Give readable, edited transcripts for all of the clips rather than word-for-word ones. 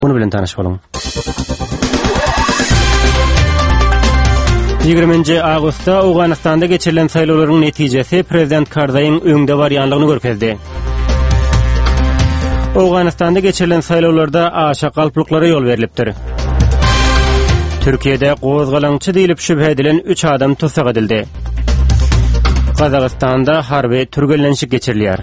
Bunu bilen tanış bolun. 20 Ağustosda Awganistanda geçirilen saýlawlaryň netijesi Prezident Karzaýyň öňde barýanlygyny görkezdi. Awganistanda geçirilen saýlawlarda aşa galplyklara ýol berilipdir. Türkiýede gozgalaňçy diýilip şübhe edilen 3 adam tutsak edildi. Kazakistanda harby türgellenşik geçirilýär.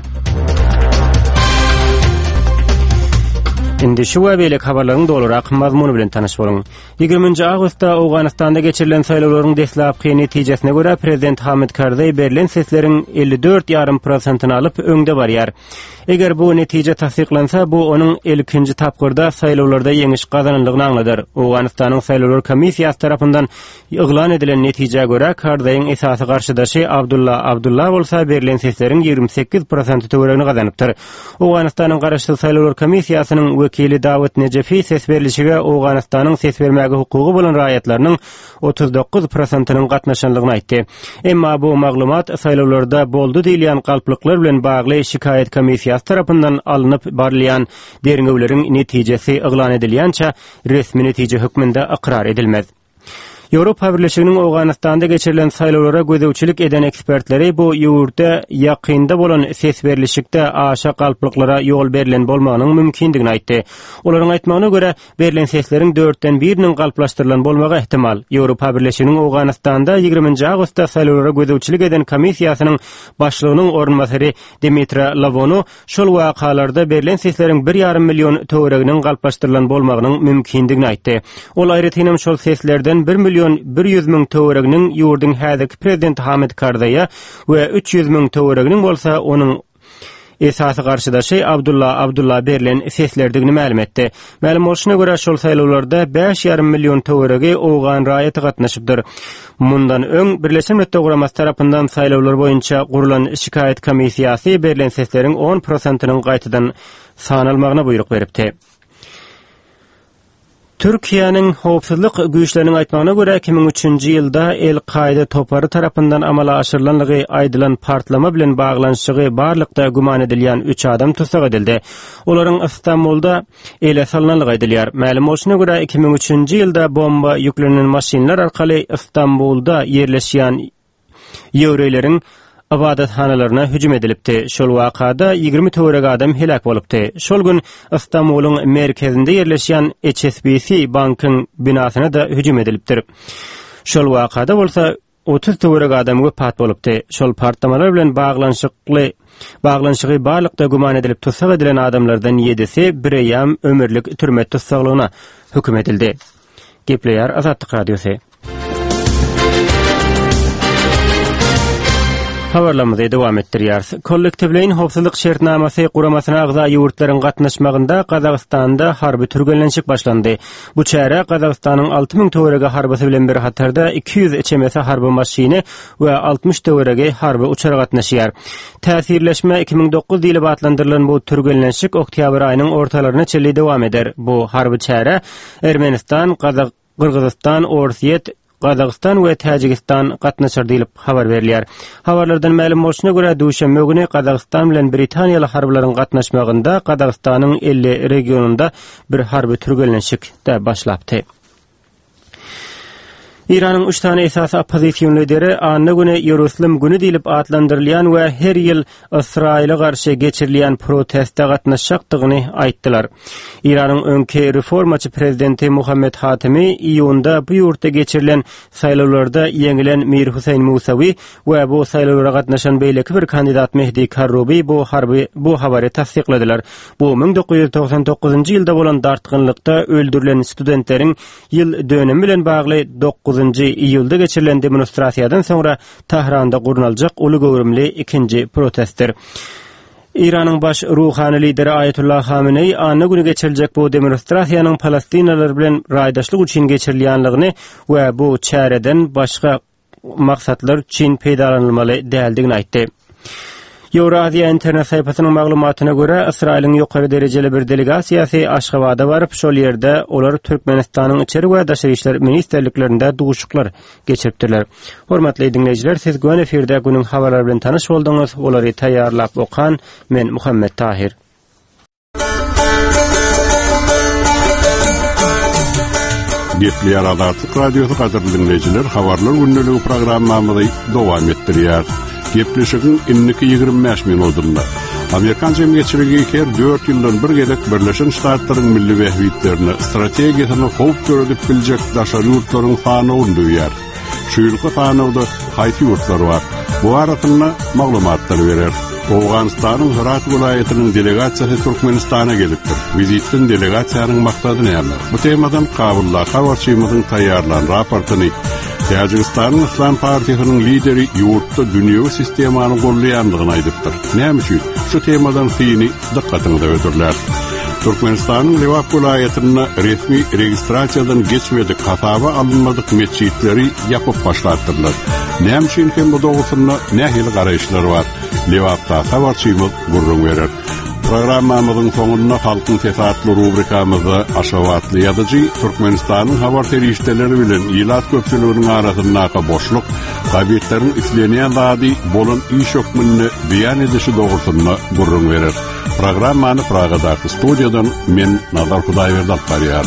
Indi şu we beýlek habarlaryň dolurak mazmuny bilen tanyş bolun. 20 Ağustosda Awganistanda geçirilen saýlawlaryň deslapky netijesine görä Prezident Hamid Karzai berilen sesleriň 54,5%-ny alyp öňde barýar. Eger bu netije tasdiklansa, bu onun ilkinji tapgyrda saýlawlarda ýeňiş gazananlygyny aňladyr. Awganistanyň saýlawlar komissiýasy tarapyndan ýyglan edilen netije görä Karzaiň esasy garşydaşy Abdullah bolsa berilen sesleriň 28% töweregini gazanypdyr. Awganistanyň garaşly saýlawlar komissiýasynyň wekili Dawud Nejefi ses berilişige Awganistanyň ses bermäge hukugy bolan raýatlarynyň 39%-nyň gatnaşanlygyny aýtdy. Emma bu maglumat saýlawlarda boldy diýilen galplyklar bilen bagly şikayet komissiýasy tarapyndan alınıp barlayan deriňewleriň netijesi yglan edilýänçä resmi netije hükmünde aqrar edilmez. Ýewropa Birleşiginiň Awganistanda geçirilen saýlawlara gözegçilik eden ekspertleri bu ýurtda ýakynda bolan ses berilişikde aşa galplyklara ýol berilen bolmagynyň mümkindigini aýtdy. Olaryň aýtmagyna görä berilen sesleriň 4den 1-iniň galplaşdyrylan bolmagy ihtimal. Ýewropa Birleşiginiň Awganistanda 20 Ağustosda saýlawlara gözegçilik eden komissiýasynyň başlygynyň ornmasary Dimitra Lavonu şol wakalarda berilen sesleriň 1,5 million töwereginiň galplaşdyrylan bolmagynyň mümkindigini aýtdy. Ol aýratynam şol seslerden 1,100,000 töwereginiň ýurduň häzirki prezidenti Hamid Karzai'a we 300,000 töwereginiň bolsa onuň esasy garşydaşy Abdullah berilen seslerdigini ma'lum etdi. Ma'lum bolşuna görä şol saýlawlarda 5,5 million töweregi Awgan raýaty gatnaşypdyr. Mundan öň Birleşen Milletler Guramasy tarapyndan saýlawlar boýunça gurulan şikayet komissiýasy berilen sesleriň 10%-nyň gaýtadan sanalmagyna buyruk beripdi. Türkiýanyň howpsuzlyk güýçleriniň aýtmagyna görä 2003-nji ýylda El-Qaida topary tarapyndan amala aşyrylanlygy aýdylan partlama bilen baglanşygy barlykda guman edilýän 3 adam tutsak edildi. Olaryň Istanbulda ele salynanlygy aýdylýar. Ma'lum bolşuna görä 2003-nji ýylda bomba ýüklenen maşinler arkaly Istanbulda ýerleşýän ýewreýleriň abadathanalaryna hüjüm edilipdi. Şol wakada 20 töwereg adam helak bolupdy. Şol gün Istanbulyň merkezinde ýerleşýän HSBC bankyň binasyna da hüjüm edilipdir. Şol wakada bolsa 30 töwereg adam wepat bolupdy. Şol partlamalar bilen baglanşygy barlykda guman edilip tutsak edilen adamlardan 7-si bireyam ömürlük türme tutsaklygyna hüküm edildi. Gepleýär Azatlyk Radiosu. Habarlarymyzy dowam etdirýäris. Kollektiwleýin howpsuzlyk şertnamasy guramasyna agza ýurtlaryň gatnaşmagynda Kazakstanda harby türgellenşik başlandy. Bu çäre Kazakstanyň 6000 töweregi harbysy bilen bir hatarda 200 içemesi harby maşiny we 60 töweregi harby uçar gatnaşýar. Täsirleşme 2009 diýilip adlandyrylan bu türgellenşik oktyabr aýynyň ortalaryna çelli dowam eder. Bu harby çäre Ermenistan, Kyrgyzstan, Orsiýet, Kazakistan we Täjikistan gatnaşar diýilip habar berilýär. Habarlardan ma'lum bolşuna görä duşanbe güni Kazakistan bilen Britaniýaly harbylaryň gatnaşmagynda Kazakistanyň 50 regionunda bir harby türgellenşik de başlapdy. İran'ın 3 tane esas opozisiyon lideri anna güne Ýerusalym günü diýilip adlandyrylýan we her ýyl Israil'e garşy geçirilýän protestde gatnaşjakdygyny aýtdylar. İran'ın öňki reformaçy prezidenti Muhammed Hatimi iýunda bu ýurtda geçirilen saýlawlarda ýeňilen Mir Husayn Musawi we bu saýlawlara gatnaşan beýleki bir kandidat Mehdi Karrubi bu habary tasdikladylar. Bu 1999-njy ýylda bolan dartgynlykda öldürilen studentleriň ýyl dönemi bilen bagly 9 iyulda geçirilen demonstrasiýadan soňra Tahranda gurnaljak uly gowrumly ikinji protestdir. İran'ın baş ruhani lideri Ayetullah Khamenei anna günü geçiriljek bu demonstrasiýanyň Palestinalar bilen raýdaşlyk üçin geçirilýänligini we bu çäreden başga maksatlar üçin peýdalanylmaly däldigini aýtdy. Ýewraziýa internet saýpasynyň maglumatyna görä Israiliň ýokary derejeli bir delegasiýasy Aşgabatda baryp şol ýerde olar Türkmenistanyň içeri we daşary işler ministerliklerinde duguşyklar geçiripdirler. Hormatly dinleýijiler, siz göň eferde günüň habarlary bilen tanyş boldyňyz. Olary taýýarlap okan men Muhammed Tahir. Gepli Aradartyk radiosu gaderli dinleyijiler, habarlar günnüligi programmamyzy dowam etdirýär. Gepleşigin 25 minutunda. Amerikan jemgyýetçiligi her 4 ýyldan bir gelek Birleşen Ştatlaryň milli wehwitlerini strategiýasyny howp görüp biljek daşary ýurtlaryň fanawyny duýar. Şu ýylky fanawda haýsy ýurtlar bar? Bu arasynda maglumatlar berer. Awganistanyň Herat vilayatynyň delegasiýasy Türkmenistana gelipdir. Vizitden delegasiýanyň maksady näme? Bu temadan Kabulla habarçymyzyň taýýarlanan raportyny Tajikistanyň Islam partiýasynyň lideri ýurtda dünýäwi sistemany gurlaýandygyny aýdypdyr. Näme üçin? Şu temadan syny dikkatyňizi ödürler. Türkmenistanyň Lewap vilayatyna resmi registrasiýadan geçmedik, hataba alınmadyk meçhitleri ýapyp başlatdyrlar. Näme üçin hem bu dogusunda nähili garaýşlar bar? Lewapda habarçymyz gurrun berer. Programmamyzyň soňunda halkyň fesatly rubrikamyzda aşawatly ýazyjy Türkmenistanyň habar terişdeleri bilen ýylat köpçüliginiň arasyndaky boşluk, gabiýetlerin islenýän zady bolan iş hökmüni beýan edişi dogusunda gurrun berer. Programmany Pragadaky studiýadan men Nazar Hudaýberdi alýar.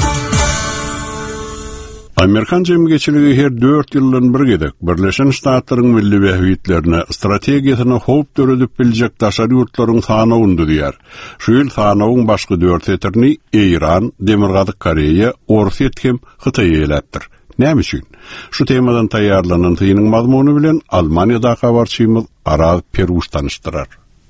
Amerikan jemgyýetçiligi her 4 ýyldan bir gedek Birleşen Ştatlaryň milli wehwitlerini strategiýasyny howp görüp biljek daşary ýurtlaryň fanawyny duýar. Şu ýyl fanawyň başga 4 eterini Iran, Demirgazyk Koreýa, Orsiýet hem Hytaý eýlepdir. Näme üçin? Şu temadan taýýarlanan tyýynyň mazmuny bilen Almaniýada habarçymyz Araz Peruş tanışdyrar.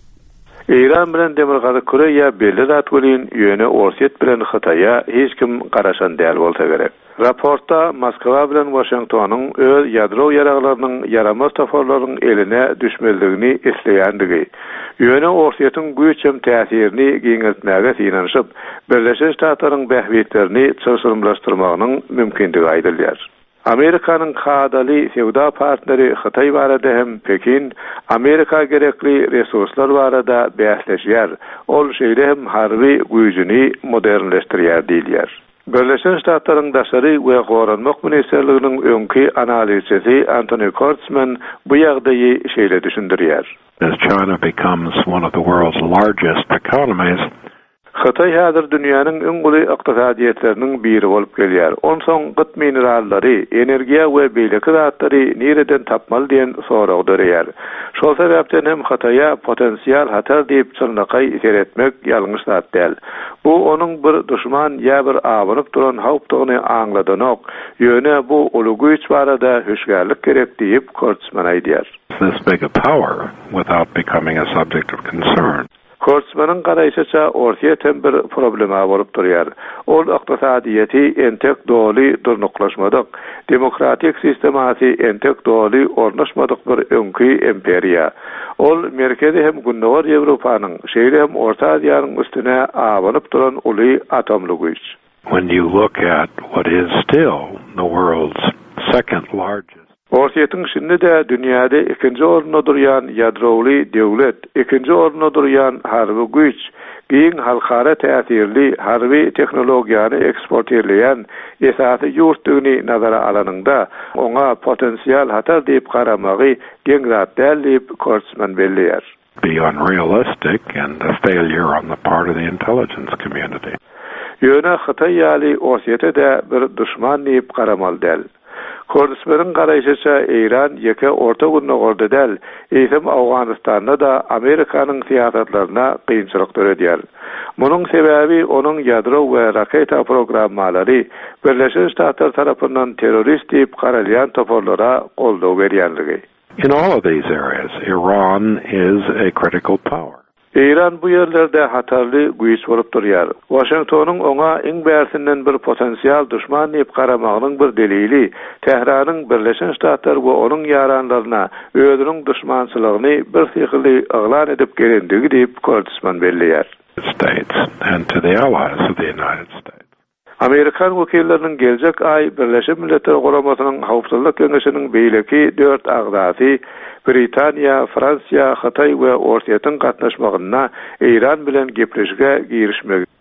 İran bilen Demirgazyk Koreýa belli zat bolýan ýöne Orsiýet bilen Hytaýa hiç kim garaşan däl bolsa gerek. Raportda Moskwa bilen Washingtonyň öz ýadro ýaraglarynyň yaramaz taforlaryň eline düşmeligini isleýändigi, ýöne Orsiýetyň güýç hem täsirini giňeltmäge synanyşyp, Birleşen Ştatlaryň bähwitlerini çylşyrmlaşdyrmagynyň mümkindigi aýdylýar. Amerikanyň hadaly sewda partneri Hytaý barada hem Pekin, Amerika gerekli resurslar barada bäsleşýär. Ol şeýle hem harby güýjüni modernleşdirýär diýilýär. Birleşen Ştatlaryň daşary we goranmak ministrliginiň öňki analizçisi Anthony Kurtzman bu ýagdaýy şeýle düşündirýär. As China becomes one of the world's largest economies, Hytaý häzir dünýäniň öň guly ykdysadyýetleriniň biri bolup gelýär. Onsoň gyt minerallary, energiýa we beýleki zatlary nereden tapmaly diýen sorag dörýär. Şol sebäpden hem Hytaýa potensial hatar diýip çylnakay seretmek ýalňyş zat däl. Bu onuň bir düşman ýa bir awanyp duran hawpdygyny aňladanyk, ýöne bu uly güýç barada höşgärlik gerek diýip Kurtzman aýdýar. This big a power without becoming a subject of concern. Kurtzmanyň garaýşyça Orsiýet hem bir problema bolup durýar. Ol ykdysadyýety entek doly durnuklaşmadyk, demokratik sistemasy entek doly ornaşmadyk bir öňki imperiýa. Ol merkezi hem günnäwar Ýewropanyň, şeýle hem Orta Aziýanyň üstüne awanyp duran uly atomly güýç. When you look at what is still the world's second largest, Orsiýetyň şimdi de dünýäde ikinji orunda durýan ýadrowy döwlet, ikinji orunda durýan harby güýç, giň halkara täsirli harby teknologiýany eksport edilýän esasy ýurtdygyny nazara alanynda oňa potensial hatar diýip garamagy geňrat däl diýip Kurtzman belliýär. Be unrealistic and a failure on the part of the intelligence community. Ýöne Hytaý ýaly Orsiýete de bir düşman diýip garamaly däl. Kurdistanın garaýşyça Iran ýeke orta günnäwerde däl, eýsem Awganistanda da Amerikanyň siýasatlaryna kynçylyk töredýär. Munyň sebäbi onuň ýadro we raketa programmalary Birleşen Ştatlar tarapyndan terrorist diýip garalýan toporlara goldaw berýänligi. In all of these areas, Iran is a critical power. İran bu yerlerde hatarly güýç bolup durýar. Washingtonyň oňa iň bärsinden bir potensial düşman diýip garamagynyň bir delili Tehranyň Birleşen Ştatlar we onuň ýaranlaryna özüniň düşmançylygyny bir sihirli aglan edip gelendigi diýip Kurtzman belliýär. States and to the allies of the United States. Amerikan wekilleriniň geljek ay Birleşen Milletler Guramasynyň hawpsuzlyk keňeşiniň beýleki 4 agzasy Britaniýa, Fransiýa, Hytaý we Orsiýetyň gatnaşmagyna Iran bilen gepleşige girişmek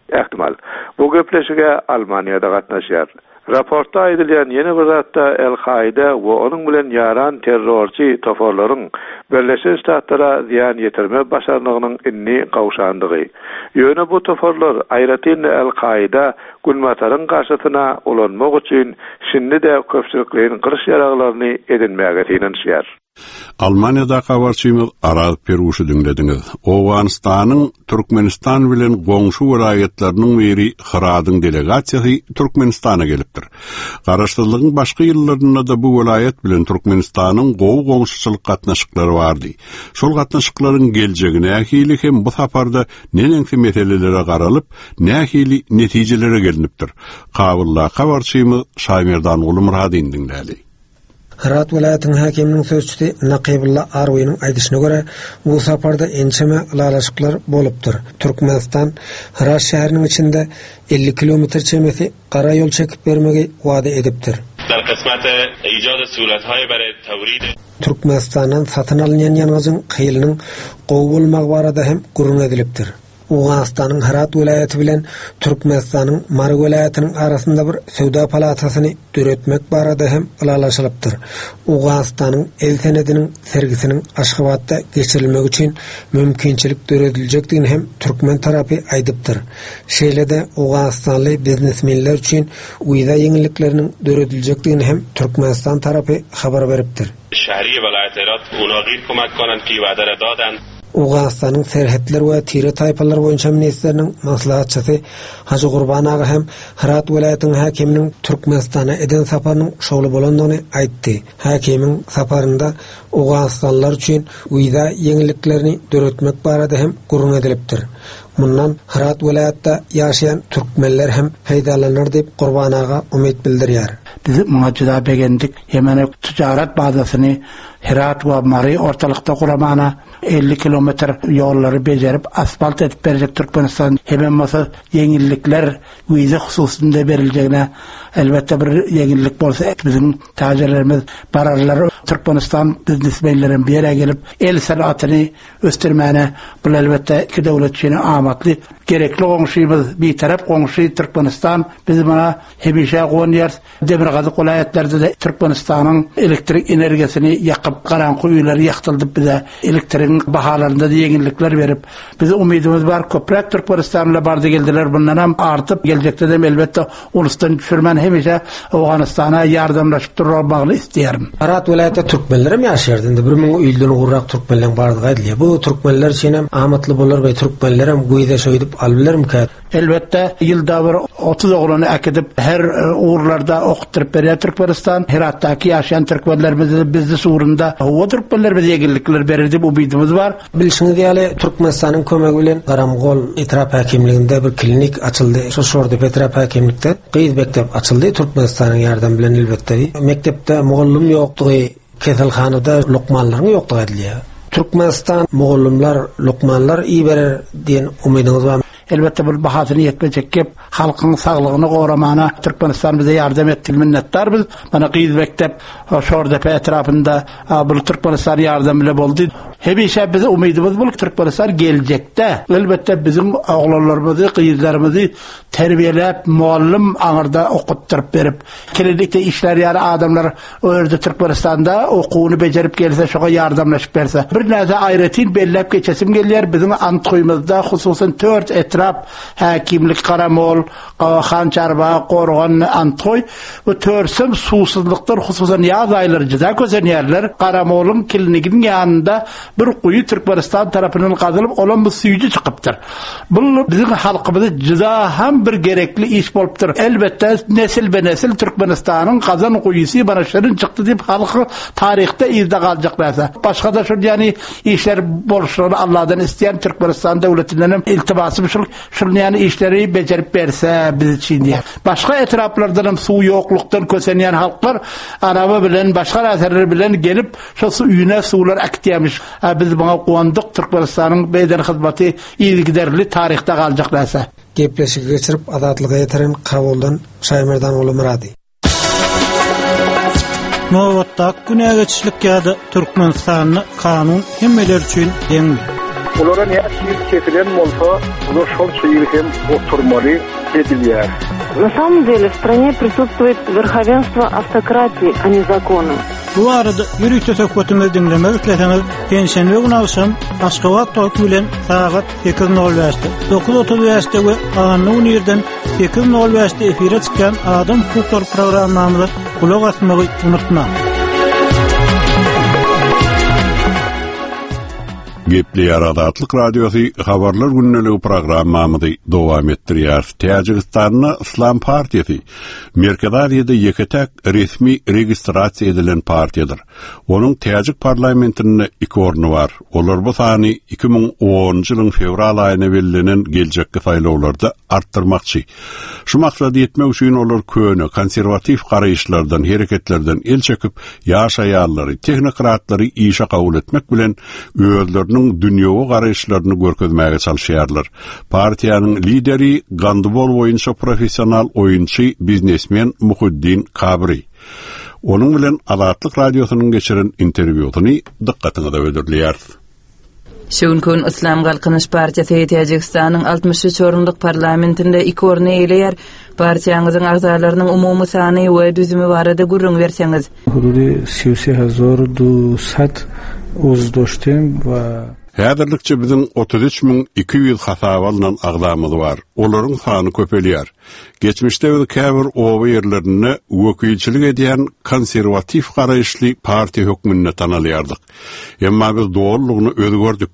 ehtimal. Bu gepleşige Almanya'da gatnaşýar. Raportda aýdylýan ýene bir zatda El-Qaida we onuň bilen ýaran terrorçy toporlaryň Birleşik Ştatlara ziýan ýetirme başarlygynyň inni gawşandygy. Ýöne bu toporlar aýratyn El-Qaida gulmataryň garşysyna ulanmak üçin şimdi-de köpçüliklerin gyrş ýaraglaryny edinmäge tiňenşýär. Almanya'da habarçymyz Aral Peruşy dinlediňiz. Owganistanyň Türkmenistan bilen goňşy welaýatlarynyň biri Hıradyň delegasiýasy Türkmenistana gelipdir. Garaşdyrlygyň başga ýyllarynda da bu welaýat bilen Türkmenistanyň goňşyçylyk gatnaşyklary bardy. Şol gatnaşyklaryň geljegine ähili hem bu saparda nenensi meselelere garalyp, nähili netijelere gelinipdir. Kabulla habarçymyz Şaýmerdan Ulumradyn dinlädi. Hırat vilayetinin hakiminin sözçüsü Naqibullah Arway'nın aýdyşyna göre bu saparda ençeme ılalaşyklar bolupdyr. Türkmenistan Hırat şäheriniň içinde 50 kilometr çemesi qara ýol çekip bermegi wada edipdir. در قسمت ایجاد صورت‌های برای تورید Türkmenistan'dan satın alınyan ýanygyň qylynyň gowy bolmagy barada hem gurrun edilipdir. Owganistanyň Herat vilayeti bilen Türkmenistanyň Mar vilayetiniň arasynda bir sowda palatasyny döretmek barada hem ılalaşylypdyr. Owganistanyň el senediniň sergisiniň Aşgabatda geçirilmegi üçin mümkinçilik döredilejekdigini hem Türkmen tarapy aýdypdyr. Şeýlede Owganistanly biznesmenler üçin uýda ýeňillikleriniň döredilejekdigini hem Türkmenistan tarapy habar beripdir. شهری ولایت هرات اونا غیر کمک کنند که وعده را دادند. Owganistanyň serhetler we tire taýpalar boýunça ministriniň maslahatçysy Hacı Gurban aga hem Herat vilayetiniň hakiminiň Türkmenistana eden saparynyň şowly bolandygyny aýtdy. Hakimiň saparynda Owganistanlylar üçin uýda ýeňilliklerini döretmek barada hem gurrun edilipdir. Mundan Herat vilayetde ýaşaýan türkmenler hem peýdalanır diýip Gurban aga umyt bildirýär. Biz muhacida begendik Yemen ticaret bazasyny Herat we Mary ortalykda kuramana 50 kilometr ýollary bejerip asfalt edip berjek Türkmenistan hem masa ýeňillikler wize hususynda beriljegine elbette bir ýeňillik bolsa bizim tajerlerimiz bararlar Türkmenistan biznesmenleriň bir ýere gelip el sanatyny östirmäne bu elbette iki döwlet üçin amatly gerekli goňşymyz bir tarap goňşy Türkmenistan biz bana hemişe goňýar Demirgazyk welaýatlerde de Türkmenistanyň elektrik energiýasini ýakyp garanky ýerleri ýaktyldyp bize elektriň bahalarynda ýeňillikler berip bize umydymyz bar köprek Türkmenistanla bardy geldiler bundan hem artyp geljekde de elbette ulusdan düşürmän hemişe Owganistana ýardamlaşyp durmagyny isleýärim. Herat vilayetinde türkmenler hem ýaşaýar. Indi 1000 ýyldan gurrak türkmenler bardygy aýdylýar. Bu türkmenler üçin hem amatly bolar we türkmenler hem güýde şöýdip albylarmy ka? Elbette ýylda bir 30 oglany akidip her uğurlarda okutturup berýär Türkmenistan. Heratdaky ýaşaýan türkmenlerimiz bizde suurunda o türkmenler bize ýeňillikler berir bu bilgimiz var. Bilişiňiz ýaly Türkmenistanyň kömegi bilen Garamgol etrap hakimliginde bir klinik açyldy. Şorda etrap hakimlikde Gyýz mektep açyldy. Türkmenistanyň ýardam bilen elbette. Mektepde mugallim ýokdugy, keselhanada lukmanlaryň ýokdugy edilýär. Türkmenistan mugallimler, lukmanlar iyi berer diýen umydyňyz bar. Elbette bu bahasyny ýetmejek gep halkyň saglygyny goramana Türkmenistan bize ýardam etdi minnettar biz. Mana Gyýz mektep şorda etrapynda bu Türkmenistan ýardam bilen boldy. Hemişe bize umydymyz bu Türkmenistan geljekde elbette bizim oglanlarymyzy, gyýzlarymyzy terbiýelep, muallim aňyrda okutturup berip, keledikde işler ýaly adamlar öýerde Türkmenistanda okuwuny bejerip gelse, şoga ýardamlaşyp berse. Bir näze aýratyn bellep geçesim gelýär. Bizim Antgoýmyzda hususan 4 etrap hakimlik Karamol, Hançarba, Gorgan, Antgoy we törsüm susuzluklar hususan ýaz aýlarynda közenýärler. Karamolun kilinigiň ýanynda bir quyu Türkmenistan tarapynyň gazylyp olan bu suýuj çykypdyr. Bu bizim halkymyza juda hem bir gerekli iş bolupdyr. Elbette nesil be nesil Türkmenistanyň gazan quýusy bana şerin çykdy diýip halky taryhda izde galjaklarsa. Başga da şu ýani işler bolşuny Allahdan isteýän Türkmenistan döwletinden hem iltibasy şol ýani işleri bejerip berse biz için diýär. Başga etraplardan hem suw ýoklukdan kösenýän halklar araba bilen başga näserler bilen gelip şu suýuna suwlar akýtýarmyş. Biz bana gowandyk Türkmenistanyň beýden hyzmaty ýygyderli taryhda galjaklarsa. Gepleşik geçirip adatlyga ýeteren Kabuldan Şaýmerdan Ulumrady. Nowatda günä geçişlik ýa-da Türkmenistanyň kanun hemmeler üçin deňli. Olara ne çekilen olsa, olar şol şeyi hem oturmalı ediliyor. На самом деле в стране присутствует верховенство автократии, а не закона. Bu arada yürüyüşte söhbetimiz dinlemek isterseniz Penşenbe günü akşam Aşgabat Toki bilen saat 8:05'te 9:30'da ve Ağanlı yerden 8:05'te efire çıkan Adam Hukukları programımızda kulak asmayı unutma. Gepli Yaradatlyk Radiosu habarlar günneligi programmamyzy dowam etdirýär. Täjikistan'da İslam Partiyası Merkezde ýeketek resmi registrasiýa edilen partiýadyr. Onuň Täjik parlamentinde 2 orny bar. Olar bu sany 2010-njy ýylyň fevral aýyna belirlenen geljekki saýlawlarda artdyrmakçy. Şu maksady ýetmek üçin olar köne konserwativ garaýşlardan, hereketlerden el çekip ýaş aýallary, teknokratlary işe kabul etmek bilen özleriniň dünýäwe garaýşlaryny görkezmäge çalyşýarlar. Partiýanyň lideri gandbol boýunça professional oýunçy, biznesmen Muhuddin Kabri. Onun bilen Azatlyk radiosynyň geçiren interwýusyny dikkatiňizde ödürlýär. Şunkun İslam Galkynyş Partiýasy Täjikistanyň 63 orunlyk parlamentinde 2 orny eýleýär. Partiýanyň agzalarynyň umumy sany we düzümi barada gurrun berseňiz. Hududy 33200 uz doştem we Häzirlikçe bizim 33200 hasabalynan agdamyz bar. Olaryň sany köpelýär. Geçmişde biz käbir owa ýerlerine wekilçilik edýän konserwativ garaýşly partiýa hökmünde tanalýardyk. Emma biz doğrulugyny özgördük.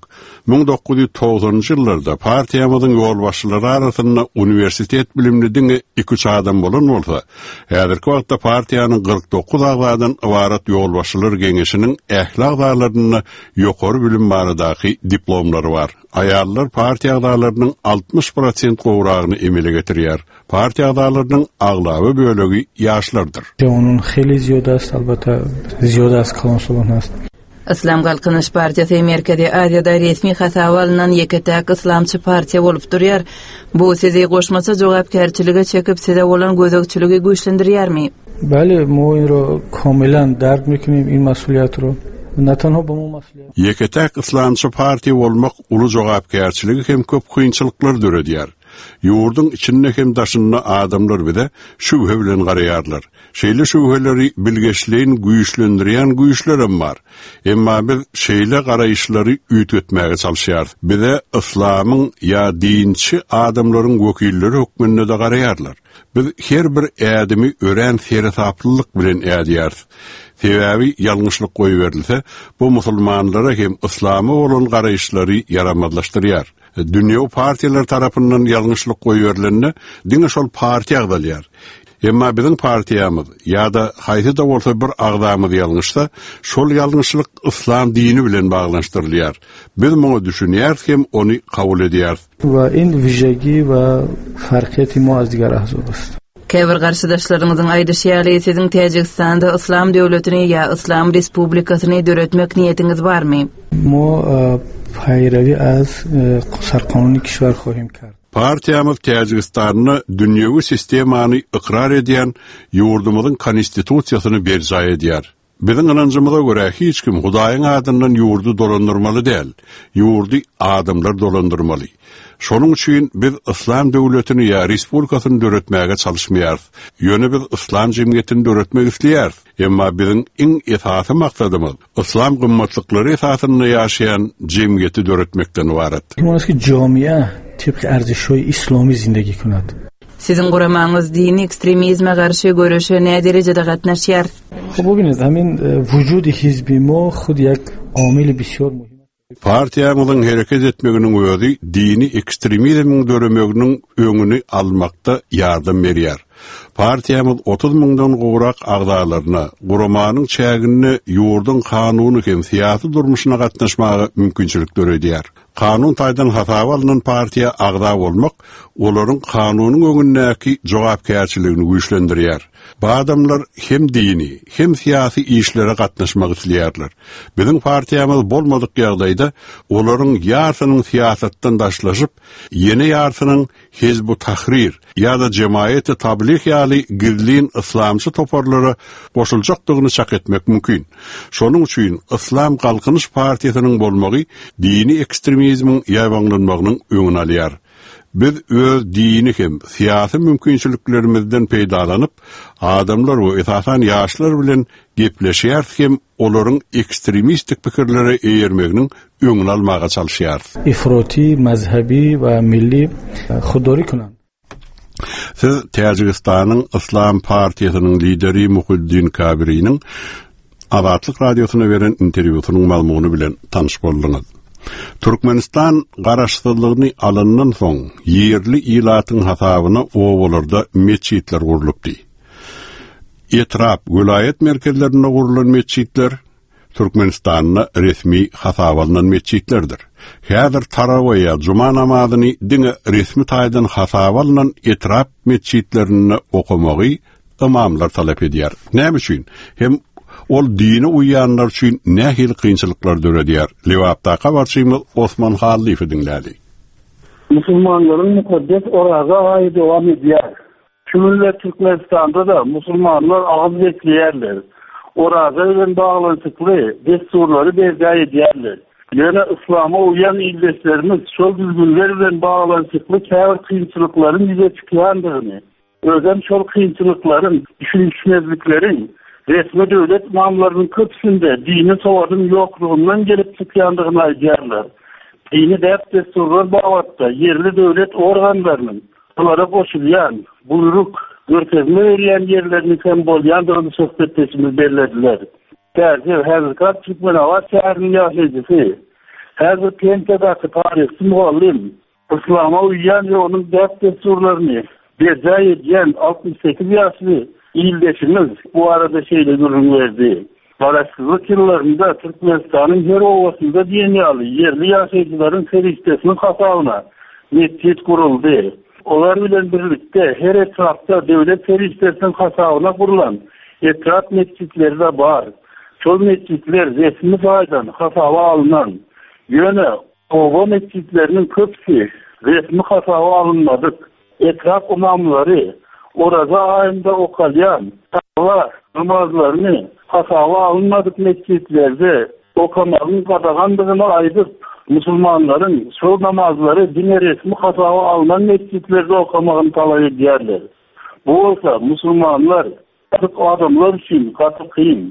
1990-njy ýyllarda partiýamyzyň ýol başçylary arasynda universitet bilimli 2-3 adam bolan bolsa, häzirki wagtda partiýanyň 49 agzadan ibarat ýol başçylary geňeşiniň ählak dalaryny ýokary bilim baradaky diplomlary bar. Aýallar partiýa agzalarynyň 60% gowragyny emele getirýär. Partiýa agzalarynyň aglaby bölegi ýaşlardyr. Onuň heli ziyodast, albatta ziyodast kalansolanast. İslam Galkynyş Partiýasy Merkezi Aziýada resmi hasaba alynan ýeketek islamçy partiýa bolup durýar. Bu sizi goşmasa jogapkärçiligi çekip size bolan gözegçiligi güýçlendirýärmi? Bäli, moýro kamilan dark mekinem in masuliýatro. Natanho bu masuliýat. Ýeketek islamçy partiýa bolmak uly jogapkärçiligi hem köp kynçylyklar döredýär. Ýurdun içinde hem daşynda adamlar bile şübhe bilen garaýarlar. Şeýle şübheleri bilgeçliğin güýçlendirýän güýçlerim bar. Emma biz şeýle garaýşlary üýtgetmäge çalyşýar. Bize islamyň ýa dinçi adamlaryň wekilleri hökmünde de garaýarlar. Biz her bir ädimi ören feretaplylyk bilen ädýär. Sebebi ýalňyşlyk goýberilse, bu musulmanlara hem islamy bolan garaýşlary yaramazlaşdyrýar. Dünýä partiýalar tarapyndan ýalňyşlyk goýberilende diňe şol partiýa agdalýar. Emma bizim partiýamyz ýa-da haýsy da bolsa bir agdamyz ýalňyşsa, şol ýalňyşlyk islam dini bilen baglanşdyrylýar. Biz muňa düşünýär hem ony kabul edýär. We in wижеги we farqyety mu az digar ahzobas. Käbir garşydaşlaryňyzyň aýdyşýaly siziň Täjikistanda islam döwletini ýa islam respublikasyny döretmek niýetiňiz barmy? Mo paýrawy az sarkanuny kişiler hohim kard. Partiyamız Täjikistanyny dünýäwi sistemany ikrar edýän ýurdumyzyň konstitusiýasyny berja edýär. Biziň anancymyza görä hiç kim Hudaýyň adyndan ýurdu dolandyrmaly däl, ýurdu adamlar dolandyrmaly. Şonuň üçin biz islam döwletini ýa respublikasyny döretmäge çalyşmaýar. Ýöne biz islam jemgyýetini döretmek isleýär. Emma biziň iň esasy maksadymyz islam gymmatlyklary esasyny ýaşaýan jemgyýeti döretmekden ibaret. Ki jamiýa tipik arzişoy islomi zindagi kunat. Sizin guramaňyz dini ekstremizme garşy görüşe ne derejede gatnaşýar? Bugün hemin vücudi hizbi mo xud yak amil bisyor muhim. Partiyamyzyň hereket etmeginiň öňü dini ekstremizmiň döremeginiň öňüni almakda ýardam berýär. Partiyamyz 30 000dan gowrak agdalaryna, guramanyň çägini ýurdun kanuny hem syýasy durmuşyna gatnaşmagy mümkinçilik döredýär. Kanun taýdan hasaba alynan partiýa agda bolmak, olaryň kanunyň öňündäki jogapkärçiligini güýçlendirýär. Bu adamlar hem dini, hem syýasy işlere gatnaşmak isleýärler. Biziň partiýamyz bolmadyk ýagdaýda olaryň ýarsynyň syýasatdan daşlaşyp, ýene ýarsynyň Hizb-ı Tahrir ýa-da Cemaat-ı Tabligh ýaly gizlin islamçy toparlara goşuljakdygyny çak etmek mümkin. Şonuň üçin İslam Galkynyş Partiýasynyň bolmagy dini ekstremizmiň ýaýbanlanmagynyň öňüni alýar. Biz öz dini hem siyasi mümkinçiliklerimizden peýdalanyp, adamlar we esasan ýaşlar bilen gepleşýär hem olaryň ekstremistik pikirlere eýermeginiň öňüni almaga çalyşýar. Ifroti, mazhabi we milli hudori kunan. Siz Täjikistanyň İslam Partiýasynyň lideri Muhiddin Kabiriň Azatlyk radiosuna beren interwýusynyň malumuny bilen tanyş boldyňyz. Türkmenistan garaşsyzlygyny alyndan soň ýerli ilatyň hasabyna owalarda meçitler gurulupdy. Etrap vilayet merkezlerine gurulan meçitler Türkmenistan'na resmi hasabalynan meçitlerdir. Häzir tarawaýa juma namazyny diňe resmi taýdan hasabalynan etrap meçitlerine okumagy imamlar talap edýär. Näme üçin? Hem ol dini uyanlar üçin nähil kynçylyklar döredýär. Lewapdaqa barçymyz Osman Hallifi dinlädi. Musulmanlaryň mukaddes oraga aýy dowam edýär. Şununla Türkmenistanda da musulmanlar ağız bekleyerler. Orada bilen bağlantykly desturlary berdi edýärler. Ýöne İslama uyan ildeşlerimiz şol düzgünler bilen bağlantykly käbir kynçylyklaryň ýüze çykýandygyny, özem şol kynçylyklaryň, düşünşmezliklerin resmi döwlet imamlarynyň köpsünde dini sowadyň ýoklugundan gelip çykýandygyny aýdýarlar. Dini desturlar bagatda yerli döwlet organlarynyň olara goşulýan buyruk görkezme berýän ýerlerini sembol ýandygyny söhbetleşimiz berlediler. Täze häzirki Türkmenawa şäheriniň ýaşaýjysy, häzir Pentadaky taryhçy muallim, İslama uýan we onuň desturlaryny berdi edýän 68 ýaşly ildeşimiz bu arada şeýle görünýärdi. Garaşsyzlyk ýyllarynda Türkmenistanyň her owasynda dünýäli yerli ýaşaýjylaryň feriştesiniň hasabyna meçit guruldy. Olar bilen birlikde her etrafta devlet feriştesinin hasabyna kurulan etraf meçitleri de bar. Şol meçitler resmi faýdan hasaba alınan. Ýöne owa meçitlerinin köpsi resmi hasaba alınmadyk. Etraf imamlary orada aýynda okalýan tawar namazlaryny hasaba alınmadyk meçitlerde okamagyň gadagandygyny aýdyp musulmanların şol namazları dine resmi hasaba alınan mescitlerde okamagyny talap edýärler. Bu bolsa musulmanlar adamlar üçin gaty kyn.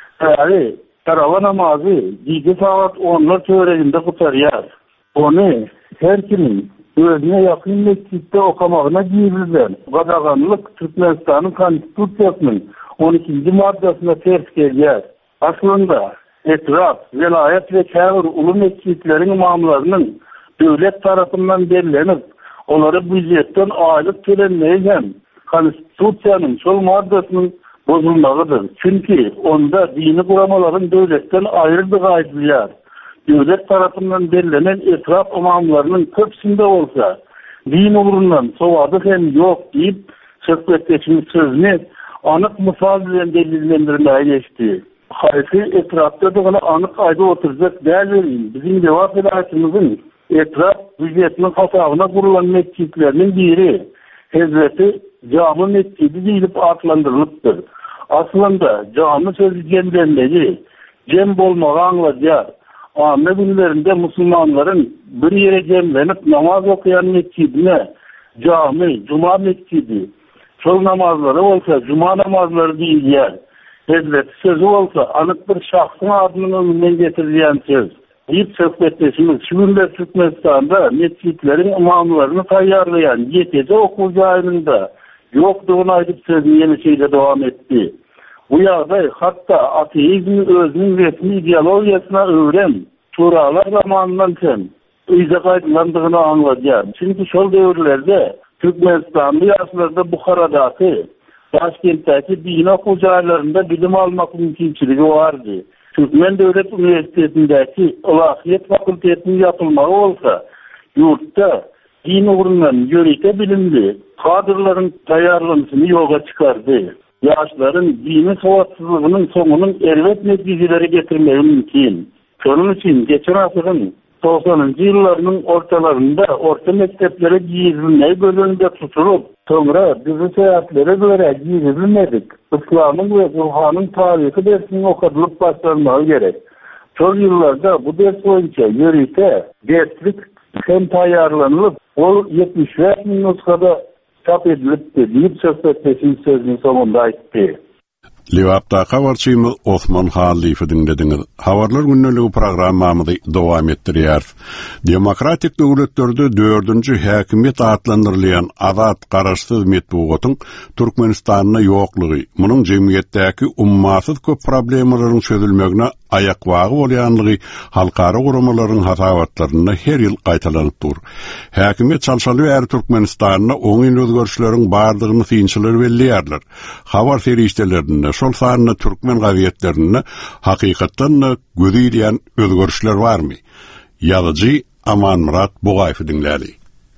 Yani tarawa namazı 2 saat 10'lar töreginde gutarýar. Onu her kimin özüne ýakyn mescitde okamagyna giýirilýän gadaganlyk Türkmenistanyň konstitusiýasynyň 12-nji maddasyna ters gelýär. Aslında etraf, velayet ve käbir ulu mescitleriň imamlarynyň döwlet tarapyndan bellenip, onlara büdjetden aýlyk tölenmeýän konstitusiýanyň şol maddasynyň bozulmagydyr. Çünki onda dini guramalaryň döwletden aýryldygy aýdylýar. Döwlet tarapyndan bellenen etraf imamlarynyň köpsünde bolsa, din ugrundan sowady hem ýok diýip söhbetleşimiz sözüni anyk mysal bilen delillendirmeye geçdi. Hayfi etrafta da anık ayda oturacak däl bizim cevap verenimizin etraf büdjetinin hasabına kurulan mescitlerinin biri Hazreti Cami Mescidi diýilip adlandyrılıpdyr. Aslında cami sözü cemlenmeli, cem bolmagy anladýar. Amme günlerinde musulmanların bir yere cemlenip namaz okuyan mescidine cami, cuma mescidi, şol namazları olsa cuma namazları diýilýär. Hazret sözü olsa anık bir şahsın adının önünden getirilýän söz. Diýip söhbetleşimiz şunda Türkmenistan'da mescitlerin imamlarını taýýarlayan YTC okuw jaýynda ýokdugyny aýdyp sözüni ýene şeýle dowam etdi. Bu ýagdaý hatda ateizmi özüniň resmi ideologiýasyna öwren şuralar zamanyndan hem öýde gaýdylandygyny anladýar. Çünki şol döwürlerde Türkmenistanly ýaşlarda Buharadaky Taşkentdäki din okuw jaýlarynda bilim almak mümkinçiligi bardy. Türkmen Döwlet Üniversitetindäki Ilahiýet fakultetiniň ýapylmagy bolsa, ýurtda din ugrundan ýörükde bilimli kadrlaryň taýýarlanyşyny ýoga çykardy. Ýaşlaryň dini sowatsyzlygynyň soňunyň elbet netijeleri getirmegi mümkin. Şonuň üçin geçen asyryň 90-njy ýyllarnyň ortalarynda orta mekteplere giýirilmeyi gözünde tutulup, sonra bizi seýahatlere göre giýirilmedik. Islamyň we Kur'anyň taryhy dersini okadylyp başlanmagy gerek. Şol ýyllarda bu ders boýunça ýörite, derslik hem taýýarlanylyp, ol 75 000 nuskada çap edilipdi, diýip söhbetdeşiň sözüniň sonunda aýtdy. Liwapda habarçymyz Osman Halife dinlediňiz. Habarlar günneligi programmamyzy dowam etdirýär. Demokratik döwletlerde 4-nji häkimiýet adlandyrylýan azat garaşsyz metbugatyň Türkmenistanyna ýoklugy, munyň jemgyýetdäki ummasyz köp problemleriň çözülmegine ayakwagy bolýanlygy halkara guramalaryň hasawatlaryna her ýyl gaýtalanyp dur. Häkimiýet çalşaly we Türkmenistanyna oňyn özgörüşleriň bardygyny synçylar belliýärler. Habar serişdelerinde şol sanyna türkmen gazetlerinde hakykatdan gödüýän özgörüşler barmy? Ýazyjy Aman Murat Bogaýew dinlädi.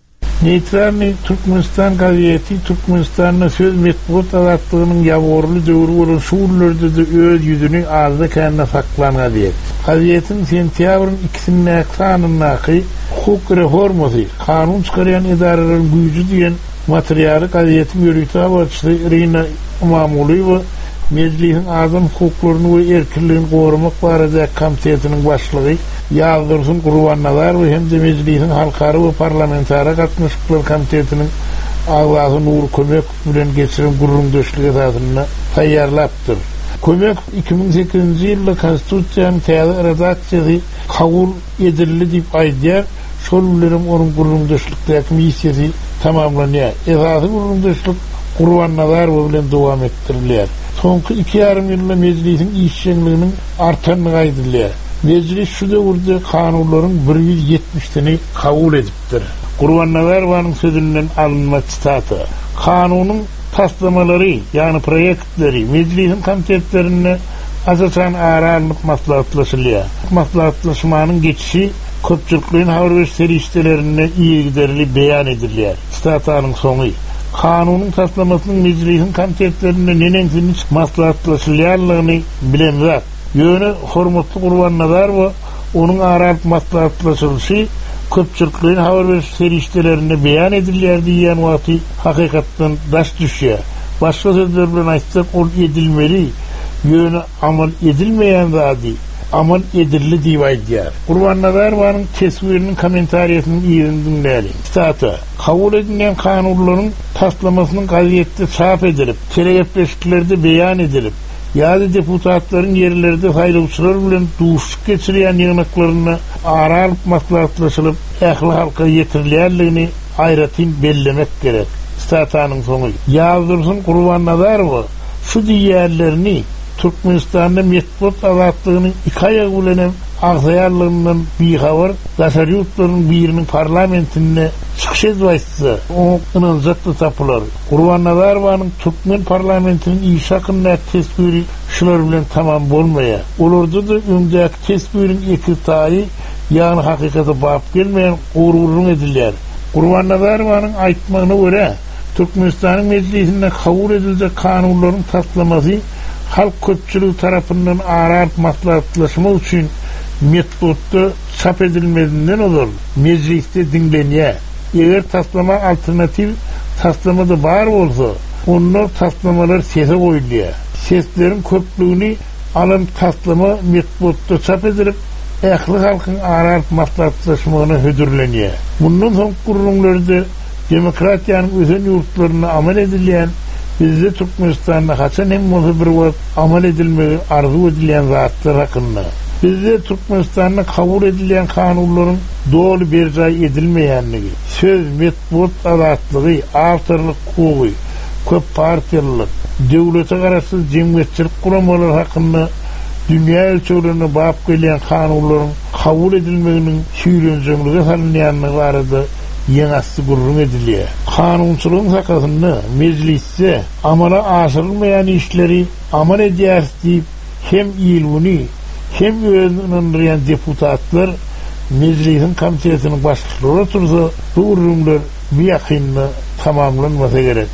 Neytralny Türkmenistan gazeti Türkmenistan'ın söz metbuat azatlygynyň ýagorly döwrü bolan şuurlarda da öz ýüzüni azda känne saklanan diýet. Gazetin sentýabryň 2-nji sanynyňky hukuk reformasy, kanun çykarýan idaralaryň güýji diýen materialy gazetin ýörükde başly Irina Mamulyeva Meclisin Azam hukuklaryny we erkinligini gorumak barada komitetiniň başlygy Ýagdyrsyň Gurbannalar we hem de Meclisin halkara we parlamentara gatnaşyklar komitetiniň aglazy Nur Kömek bilen geçiren gurrundaşlyk esasyna taýýarlapdyr. Kömek 2008-nji ýylda konstitusiýanyň täze redaksiýasy kabul edildi diýip aýdýar. Şol bilen onuň gurrundaşlykdaky missiýasy tamamlanýar. Esasy gurrundaşlyk Gurbannalar bilen dowam etdirilýär. Soňky 2,5 ýylda meclisin işçiliginiň artanlygy aýdylýar. Meclis şu döwürde kanunlaryň 170-ni kabul edipdir. Gurbannalar wanyň sözünden alınma çytaty. Kanunyň taslamalary, ýani proyektleri meclisin komitetlerine asasan aralyk maslahatlaşylýar. Maslahatlaşmanyň geçişi köpçülikleriň habar serişdelerine ýerli beýan edilýär. Çytatanyň soňy Kanunyň taslamasynyň meclisin komitetlerine nenensiň maslahatlaşylýarlygyny bilenler. Ýöne hormatly Gurbannalar we onuň aralyk maslahatlaşylyşy köpçülikleriň habar serişdelerine beýan edilýär diýen wagty hakykatdan daş düşýär. Başga sözler bilen aýtsak, ol edilmeli, ýöne amal edilmeýän zady amal edildi diýip aýdýar. Gurbannalar wanyň keswiriniň kommentariýasyny ýerindinläli. Stata kabul edilen kanunlaryň taslamasynyň gazetde çap edilip, telegrafçylerde beýan edilip, ýa-da deputatlaryň ýerlerde haýrywçylar bilen duşup geçirýän ýygnaklaryny aralyk maslahatlaşylyp, ähli halka ýetirilýärligini aýratyn bellemek gerek. Statanyň soňy ýagdyrsyň Gurbannalar we şu diýerlerini Türkmenistan'da metbuat azatlygynyň 2 aýagy bilen agzaýarlygyndan bihabar gazetleriniň biriniň parlamentine çykyş edýärse, onuň zatly tapylar. Gurbannalar wanyň Türkmen parlamentiniň işakynda tesbiri şular bilen tamam bolmaýar. Olarda da öňdäki tesbiriň iki taýy, ýani hakykata bap gelmeýän gururun edilýär. Gurbannalar wanyň aýtmagyna görä, Türkmenistanyň meclisinde kabul ediljek kanunlaryň taslamasy halk köpçülüğü tarafından aralyk maslahatlaşma üçin metbuatda çap edilmediğinden olur. Mecliste dinlenýär. Eger taslama alternativ taslamada bar bolsa, onlar taslamalar sese goýulýar. Sesleriň köplüğini alan taslama metbuatda çap edilip, ähli halkyň aralyk maslahatlaşmagyna hödürlenýär. Bundan soň gurrunlarda demokratiýanyň özen ýurtlaryna amal edilýän, bizde Türkmenistan'da haçan hem bir wagt amal edilmegi arzu edilýän zatlar hakynda. Bizde Türkmenistan'da kabul edilýän kanunlaryň dolu berjay edilmeýänligi, söz metbuat azatlygy, awtorlyk hukuky, köp partiýalyk, döwlete garaşsyz jemgyýetçilik guramalary hakynda dünýä ölçeğlerine bap gelýän kanunlaryň kabul edilmeginiň süýlenjeňligi salynýanlygy barada ýeňasy gurrun edilýär. Kanunçylygyň sakasynda meclisde amala aşyrylmaýan işleri amal edýär diýip hem ýylgyny hem öňünde deputatlar meclisin komitetiniň başlyklary tursa bu gurrunlar ýakynda tamamlanmasa gerek.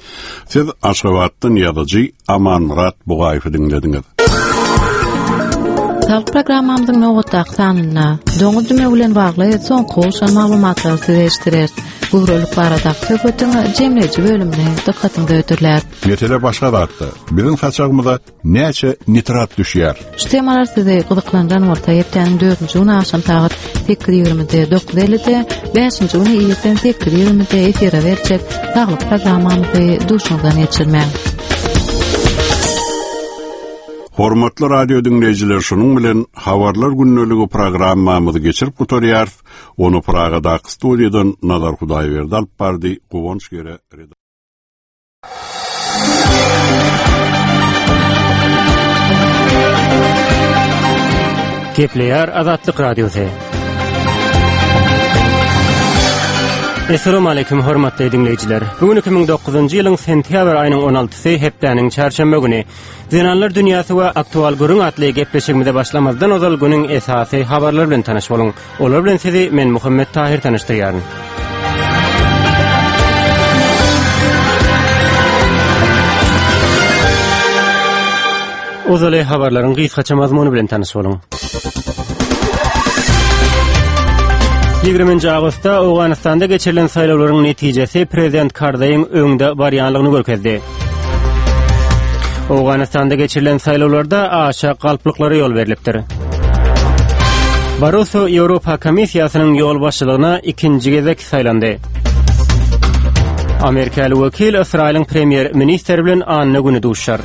Siz Aşgabatdan ýazyjy Aman Murat Bogaýew dinlediňiz. Sağlık programmamyzyň nowatdaky sanyna doňy düme bilen bagly soňky goşan maglumatlary sizleşdirer. Guruluk baradaky söhbetiň jemleji bölümine dikkatiňizi ötürler. Mesele başga dartdy. Biziň saçagymyza näçe nitrat düşýär? Şu temalar sizi gyzyklandan orta ýetden 4-nji ýyly akşam saat 8:20-de 9:50-de 5-nji ýyly ýetden 8:20-de efire berjek sağlyk programmamyzy duşundan geçirmek. Hormatly radio dinleyijiler, şunun bilen habarlar günnöligi programmamyzy geçirip gutarýar. Onu Pragadaky studiýadan Nazar Hudaýberdi alyp bardy. Gowunç gere. Kepler Azatlyk Radiosu. Assalamu alaykum hormatly dinleyijiler. Bugün 2009-njy ýylyň sentýabr aýynyň 16-sy hepdeniň çarşamba güni. Zenanlar dünýäsi we aktual gürüň atly gepleşigimize başlamazdan ozal günüň esasy habarlar bilen tanaş boluň. Olar bilen sizi men Muhammed Tahir tanışdyrýaryn. Ozal habarlaryň gysgaça mazmuny bilen tanaş boluň. 20 Agostda Awganistanda geçirilen saýlawlaryň netijesi prezident Karzaýyň öňde barýanlygyny görkezdi. Awganistanda geçirilen saýlawlarda aşa galplyklary ýol berilipdir. Barroso Ýewropa Komissiýasynyň ýol başçylygyna ikinji gezek saýlandy. Amerikaly wekil Israýlyň premier ministri bilen anyny güni duşar.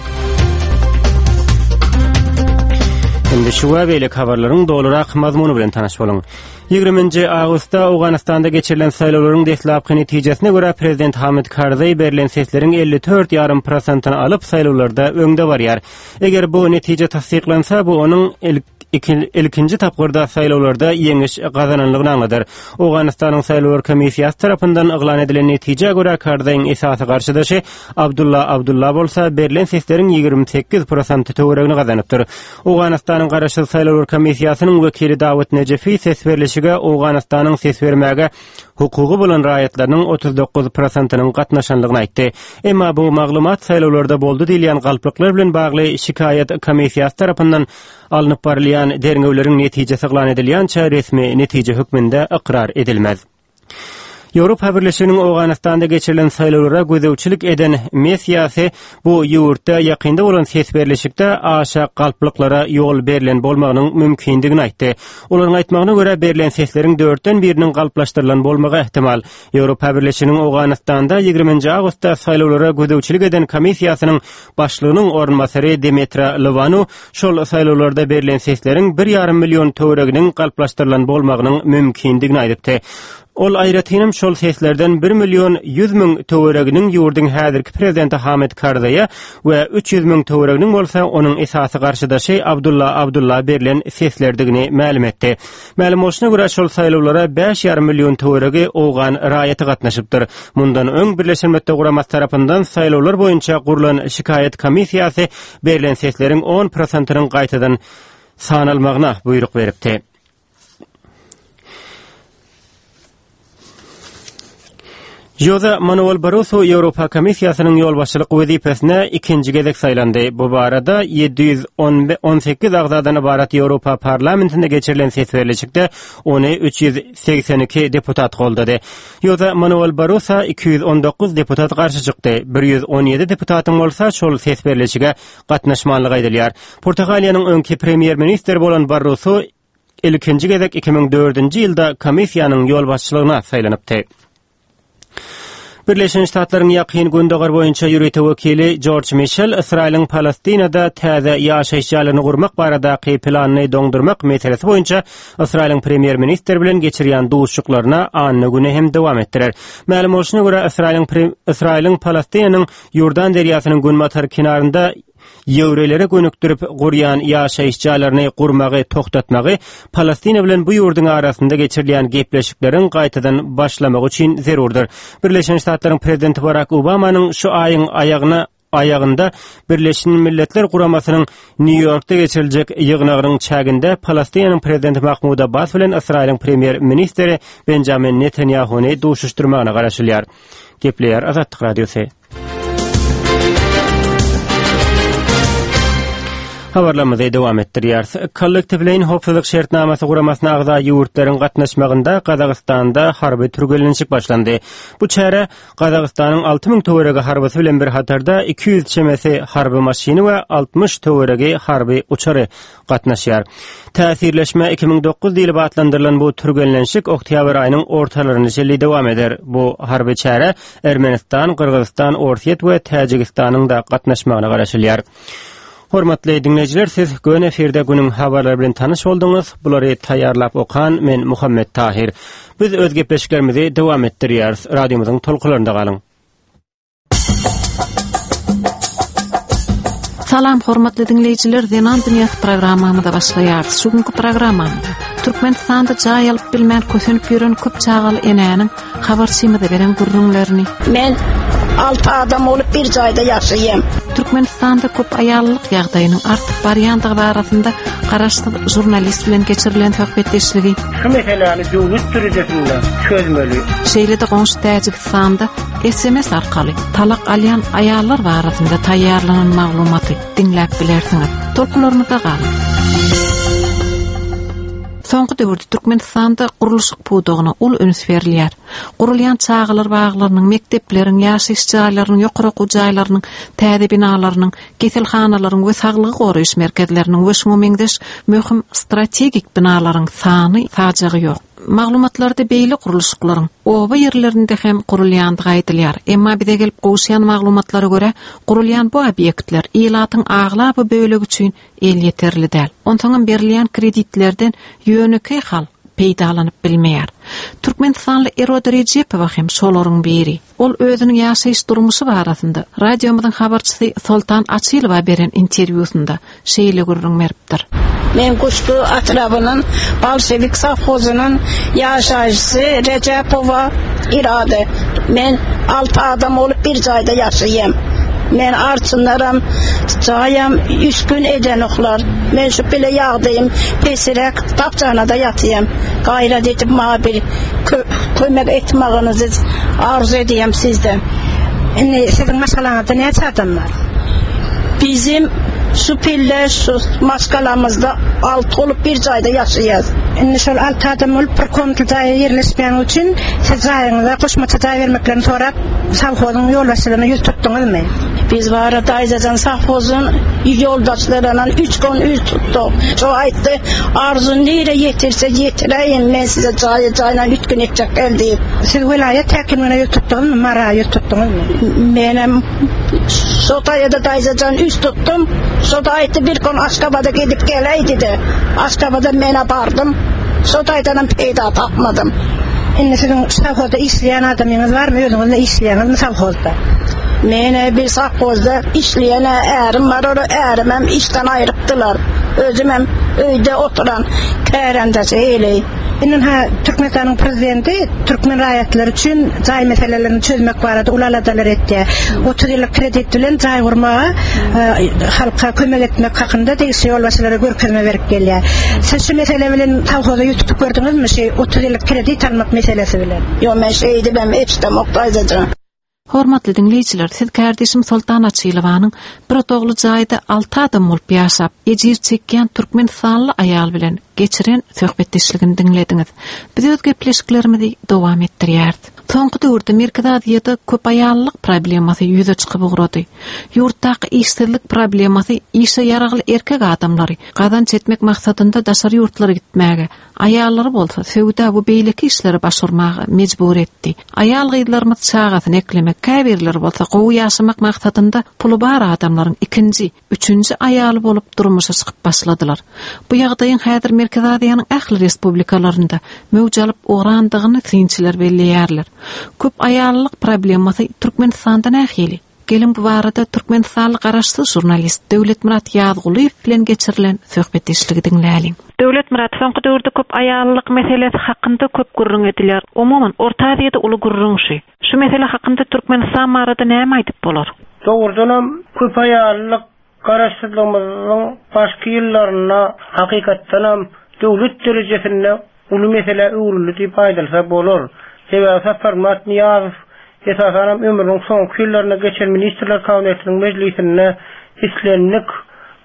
Indi şu webelik habarlaryň dolurak mazmuny bilen tanaş boluň. 20 Agostda Awganistanda geçirilen saýlawlaryň deslapky netijesine görä prezident Hamid Karzai berilen sesleriň 54,5%-ny alyp saýlawlarda öňde barýar. Eger bu netije tasdiklansa, bu onuň ilkinji tapgyrda saýlawlarda ýeňiş gazananlygyny aňladyr. Awganistanyň saýlawlar komissiýasy tarapyndan eglan edilen netije görä Karzaiň esasy garşydaşy Abdullah bolsa berilen sesleriň 28% töweregini gazanypdyr. Awganistanyň garaşy saýlawlar komissiýasynyň wekili Dawud Nejefi ses berilişige Awganistanyň ses bermäge hukugy bolan raýatlarynyň 39%-nyň gatnaşanlygyny aýtdy. Emma bu maglumat saýlawlarda boldy diýilen galplyklar bilen bagly şikaýat komissiýasy tarapyndan alınıp barılayan deriňewleriň netijesi eglan edilýänçä resmi netije hükmünde ikrar edilmez. Ýewropa Birleşiginiň Awganistanda geçirilen saýlawlara gözegçilik eden messiýasy bu ýurtda ýakynda bolan ses berilişikde aşa galplyklara ýol berilen bolmagynyň mümkindigini aýtdy. Olaryň aýtmagyna görä berilen sesleriň 4den biriniň galplaşdyrylan bolmagy ähtimal. Ýewropa Birleşiginiň Awganistanda 20 Agostda saýlawlara gözegçilik eden komissiýasynyň başlygynyň ornmasary Demetra Lvanu şol saýlawlarda berilen sesleriň 1,5 million töwereginiň galplaşdyrylan bolmagynyň mümkindigini aýdypdy. Ol aýratynam şol seslerden 1,100,000 töwereginiň ýurduň häzirki prezidenti Hamid Karzai'a we 300,000 töwereginiň bolsa onuň esasy garşydaşy Abdullah berilen seslerdigini ma'lum etdi. Ma'lum bolşuna görä şol saýlawlara 5,5 million töweregi Awgan raýaty gatnaşypdyr. Mundan öň Birleşen Milletler Guramasy tarapyndan saýlawlar boýunça gurulan şikaýat komissiýasy berilen sesleriň 10%-nyň gaýtadan sanalmagyna buyruk beripdi. Jose Manuel Barroso Ýewropa Komissiýasynyň ýol başçylyk wezipesine ikinji gezek saýlandy. Bu barada 718 agzadan ibarat Ýewropa parlamentinde geçirilen ses berilişikde ony 382 deputat goldady. Jose Manuel Barroso 219 deputat garşy çykdy. 117 deputatyň bolsa şol ses berilişige gatnaşmanlyk edilýär. Portugaliýanyň öňki premier ministri bolan Barroso ilkinji gezek 2004-nji ýylda komissiýanyň ýol başçylygyna saýlanypdy. Birleşen Ştatlaryň ýakyn gündegar boýunça ýürüte wekili George Mitchell Israýlyň Palestinada täze ýaşaýyş ýerlerini gurmak baradaky planyny doňdurmak meselesi boýunça Israýlyň premier ministri bilen geçirýän duşuklaryna anyny güni hem dowam etdirer. Ma'lum bolşuna görä Israýlyň Palestinanyň Ýordan derýasynyň günmatar kinarynda Ýewreylere gönükdirip gurýan ýaşaýyş ýerlerini gurmagy toktatmagy Palestina bilen bu ýurdun arasynda geçirilýän gepleşikleriň gaýtadan başlamak üçin zerurdur. Birleşen Ştatlaryň prezidenti Barack Obamanyň şu aýyň ayagında Birleşen Milletler Guramasynyň New Yorkda geçiriljek ýygnagynyň çäginde Palestinanyň prezidenti Mahmud Abbas bilen Israýlyň premier ministri Benjamin Netanyahuny duşuşdurmagyna garaşylýar. Gepler Azatlyk Radiosu. Habarlamyzy dowam etdirýär. Kollektivleýin hopsuzlyk şertnamasy guramasyna agza ýurtlaryň gatnaşmagynda Gazagystanda harby türgelenişik başlandy. Bu çäre Gazagystanyň 6000 töweregi harbysy bilen bir hatarda 200 çemesi harby maşyny we 60 töweregi harby uçary gatnaşýar. Täsirleşme 2009 ýyly batlandyrylan bu türgelenişik oktýabr aýynyň ortalaryny jelli dowam eder. Bu harby çäre Ermenistan, Kyrgyzstan, Orsiýet we Täjikistanyň da gatnaşmagyna garaşylýar. Hormatly dinleyijiler, siz gön eferde günüň habarlary bilen tanyş bolduňyz. Bulary taýýarlap okan men Muhammed Tahir. Biz öz gepleşiklerimizi dowam etdirýäris. Radiomyzyň tolkularynda galyň. Salam hormatly dinleyijiler, Zenan Dünyasy programmamyzda başlaýar. Şuňky programmamyzda Türkmenistanda jaý alyp bilmän kösünüp ýören köp çağaly enäniň habarçymyzy beren gurrunlaryny. Men 6 adam olup bir jaýda ýaşaýam. Türkmenistanda köp aýallyk ýagdaýynyň artyk barýandygy barasynda garaşsyk jurnalist bilen geçirilen söhbetleşigi. Şu meseleni döwlet derejesinde çözmeli. Şeýlede goňşy Täjikistanda SMS arkaly talak alýan aýallar barasynda taýýarlanan maglumaty dinläp bilersiňiz. Tolkularymyzda galyň. Soňky döwürde Türkmenistanda gurulşyk pudugyna ul öňs berilýär. Gurulýan çağalar baglarynyň, mektepleriň, ýaşaýyş jaýlarynyň, ýokary okuw jaýlarynyň, täze binalarynyň, geselhanalaryň we saglygy goraýyş merkezleriniň we şuňa meňdeş möhüm strategik binalaryň sany tajagy ýok. Maglumatlarda beýle gurulşyklaryň oba ýerlerinde hem gurulýandygy aýdylýar. Emma bize gelip goşýan maglumatlara görä, gurulýan bu obýektler ýylatyň aglapy bölegi üçin el ýeterli däl. Ontaňyň berilýän kreditlerden ýöneki hal peýdalanyp bilmeýär. Türkmenistanly Erod Rejepow hem şolaryň biri. Ol özüniň ýaşaýyş durmuşy barasynda radiomyzyň habarçysy Sultan Açylowa beren interwýusynda şeýle gurrun beripdir. Men Kuşlu atrabynyň Bolşevik safhozynyň ýaşaýjysy Rejepowa irade. Men 6 adam olup bir jaýda ýaşaýam. Men arçynlaram, jaýam 3 gün eden oklar. Men şu bile ýagdaýym, pesirek tapjanada ýatýam. Gaýrat edip maňa bir kömek etmegiňizi arzu edýär sizden. Indi siziň masalanızda näçe adam bar? Bizim şu pille, şu maskalamızda 6 olup bir jaýda ýaşaýar. Indi şol 6 adam olup bir kontda ýerleşmän üçin siz jaýyňyza goşmaça jaý bermeklerini sorap, savhozyň ýolbaşçylaryna ýüz tutduňyzmy? Biz bara daýzajan savhozyň ýoldaşlaryna 3 gün ýüz tutduk. Şo aýtdy, arzun nere ýetirse ýetireýin, men size jaýyna 3 gün etjek geldi. Siz welaýat häkimine ýüz tutduňyzmy, mara ýüz tutduňyzmy? Menem şo taýda daýzajan üst tuttum. Şoda aýtdy bir gün Aşgabada gidip geleý dedi. Aşgabada mene bardım. Şoda aýtadan peýda tapmadım. Indi siziň savhozda işleýän adamyňyz barmy? Özüňiz işleýänmi savhozda? Mene bir savhozda işleýän ärim bar, ora ärimem işden aýrypdylar. Özüm hem öýde oturan kärendeçi eýley. Indi Türkmenistanyň prezidenti Türkmen raýatlary üçin jaý meselelerini çözmek barada ulaladylar etdi. 30 ýyllyk kredit bilen jaý gurmaga halka kömek etmek hakynda degişli ýolbaşçylara görkezme berip gelýär. Siz şu mesele bilen tawhada ýutup gördüňizmi? 30 ýyllyk kredit almak meselesi bilen. Ýok, men şeýdi ben hepsi moktaýjam. Hormatly dinleyijiler, siz kardeşim Sultan Açylowanyň bir otogly jaýda 6 adam bolup ýaşap, ejir çekýän türkmenistanly aýal bilen geçiren söhbetleşigini dinlediňiz. Biz öz gepleşiklerimizi dowam etdirýärdi. Soňky döwürde Merkez Aziýada köp aýallyk problemasy ýüze çykyp ugrady. Ýurtdaky işsizlik problemasy işe ýaragly erkek adamlary gazanç etmek maksadynda daşary ýurtlara gitmäge, aýallary bolsa söwda bu beýleki işleri başarmagy mejbur etdi. Aýal gyýdlarymyz çağasyny eklemek, käbirler bolsa gowy ýaşamak maksadynda puly bar adamlaryň ikinji, üçünji aýaly bolup durmuşa çykyp başladylar. Bu ýagdaýyň häzir Merkez Aziýanyň ähli respublikalarynda möwjud alyp ograndygyny synçylar belleýärler. Köp aýallyk problemasy Türkmenistanda nähili. Gelin bu barada Türkmenistanly garaşsyz jurnalist Döwletmurat Ýazgulyw bilen geçirilen söhbetleşigi dinläliň. Döwletmurat soňky döwürde köp aýallyk meselesi hakynda köp gurrun edilýär. Umumyň Orta Aziýada uly gurrun şu mesele hakynda Türkmenistan barada näme aýdyp bolar? Dogrudan köp aýallyk garaşsyzlygymyzyň başky ýyllaryna hakykatdan döwlet derejesinde uly mesele öwrüli diýip aýdylsa bolar. Sebäbi Fermat Niýazow esasanam ömrüniň soňky ýyllarynda geçen Ministrler Kabinetiniň mejlisinde islenlik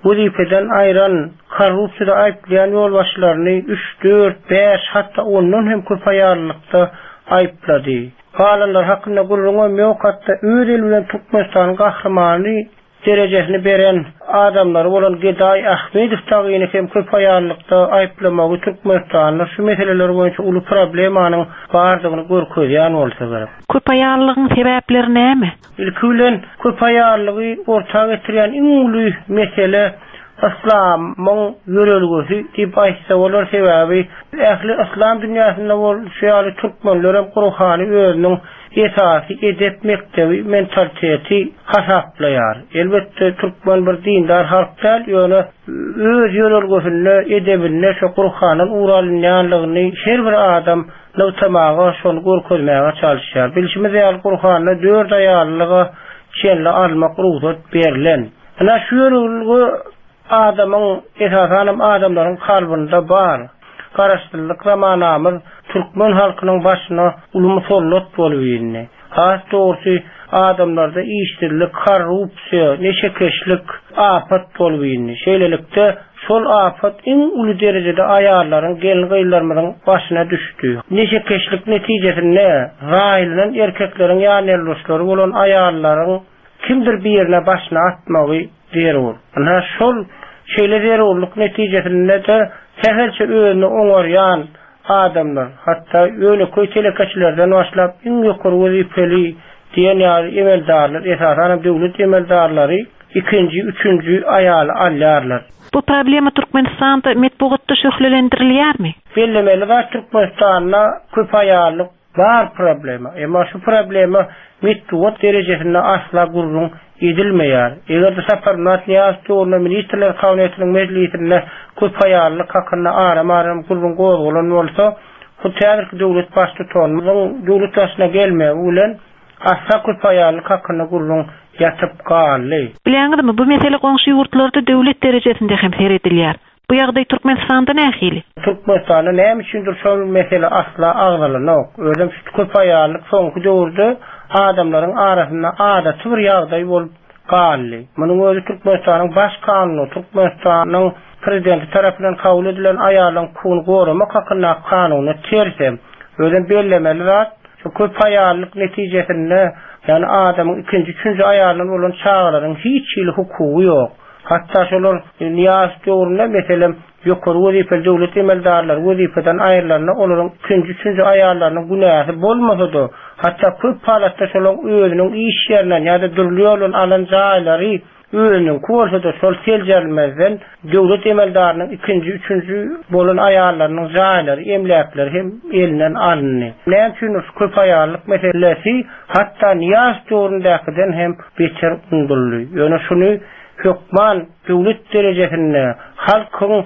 vazifeden ayran, korrupsiyada ayıplayan yol başlarını 3, 4, 5 hatta ondan hem köp ayarlykda ayıpladı. Galanlar hakkında gurrun yok hatta öýdel bilen Türkmenistan gahrmany derejesini beren adamlar bolan Geday Ahmedow tagyny hem köp ayarlykda ayıplamagy Türkmenistanlar şu meseleler boýunça uly problemanyň bardygyny görkezýän bolsa gerek. Köp ayarlygyň sebäpleri näme? Ilki bilen köp ayarlygy ortaga getirýän iň uly mesele İslam'ın yörelgesi diýip aýtsa bolar sebäbi ähli İslam dünýäsinde bol şeýle türkmenler Kur'any özüniň esasy edep mektebi mentaliteti hasaplaýar. Elbetde türkmen bir dindar halk däl, ýöne öz yörelgesinde edebinde şu Kur'anyň uralynýanlygyny her bir adam nawtamaga şonu görkezmäge çalışýar. Bilişimiz ýaly Kur'anyň 4 aýallygy şeýle almak ruhsat berilen. Ana şu yörelgi adamın esasanım adamların kalbinde bar. Garaşdyrlyk zamanamyz türkmen halkynyň başyna ulumy sollat bolýardy. Has dogry adamlarda işdirlik, korrupsiýa, neşekeşlik afat bolýardy. Şeýlelikde şol afat iň uly derejede aýarlaryň, gelin gyýlarlaryň başyna düşdi. Neşekeşlik netijesinde raýlyň erkekleriň ýanelleşleri bolan aýarlaryň kimdir bir ýerine başyna atmagy derur. Ana şol şeýle derurluk netijesinde de seherçe öňüne oňarýan adamlar, hatta öňe köýtelekaçylardan başlap iň ýokary wezifeli diýen ýaly emeldarlar, esasan döwlet emeldarlary ikinji, üçüncü aýaly alýarlar. Bu problema Türkmenistanda metbuatda şöhrelendirilýärmi? Bellemeli we Türkmenistanda köp aýarlyk bar problema. Emma şu problema metbuat derejesinde asla gurrun edilmeýär. Eger de Saparmat Niýaz Ministrler Kabinetiniň meclisinde köp aýarlyk hakynda aram gurrun goýulan bolsa, bu täzirki döwlet başçy tutanmagyň döwlet başyna gelmegi bilen asla köp aýarlyk hakynda gurrun ýatyp galy. Bileňizmi, bu mesele goňşy ýurtlarda döwlet derejesinde hem seredilýär. Bu ýagdaý Türkmenistanda nähili? Türkmenistanda näme üçindir şol mesele asla agdalanok. Özüm şu köp aýarlyk soňky döwürde adamlaryň arasynda adaty bir ýagdaý bolup galy. Munyň özü Türkmenistanyň baş kanuny, Türkmenistanyň prezidenti tarapyndan kabul edilen aýarlaryň kuny goramak hakynda kanuny tersem, özüm bellemeli zat şu köp aýarlyk netijesinde, ýani adamyň ikinji, üçüncü aýarlaryň bolan çağlaryň hiç ýyly hukuky ýok. Hatta şolar Niýaz döwründe meselem ýokary wezifeli döwlet emeldarlar wezifeden aýrylaryna olaryň ikinji, üçüncü aýarlarynyň günäsi bolmasa-da, hatta köp halatda şolar özüniň iş ýerinden ýa-da durlýan alan jaýlary özüniň kurşada şol seljelmezden döwlet emeldarynyň ikinji, üçüncü bolan aýarlarynyň jaýlary, emlakleri hem elinden alındy. Näme üçin köp aýarlyk meselesi hatta Niýaz döwründäkiden hem beter undurly. Ýöne şunu hükman döwlet derejesinde halkyň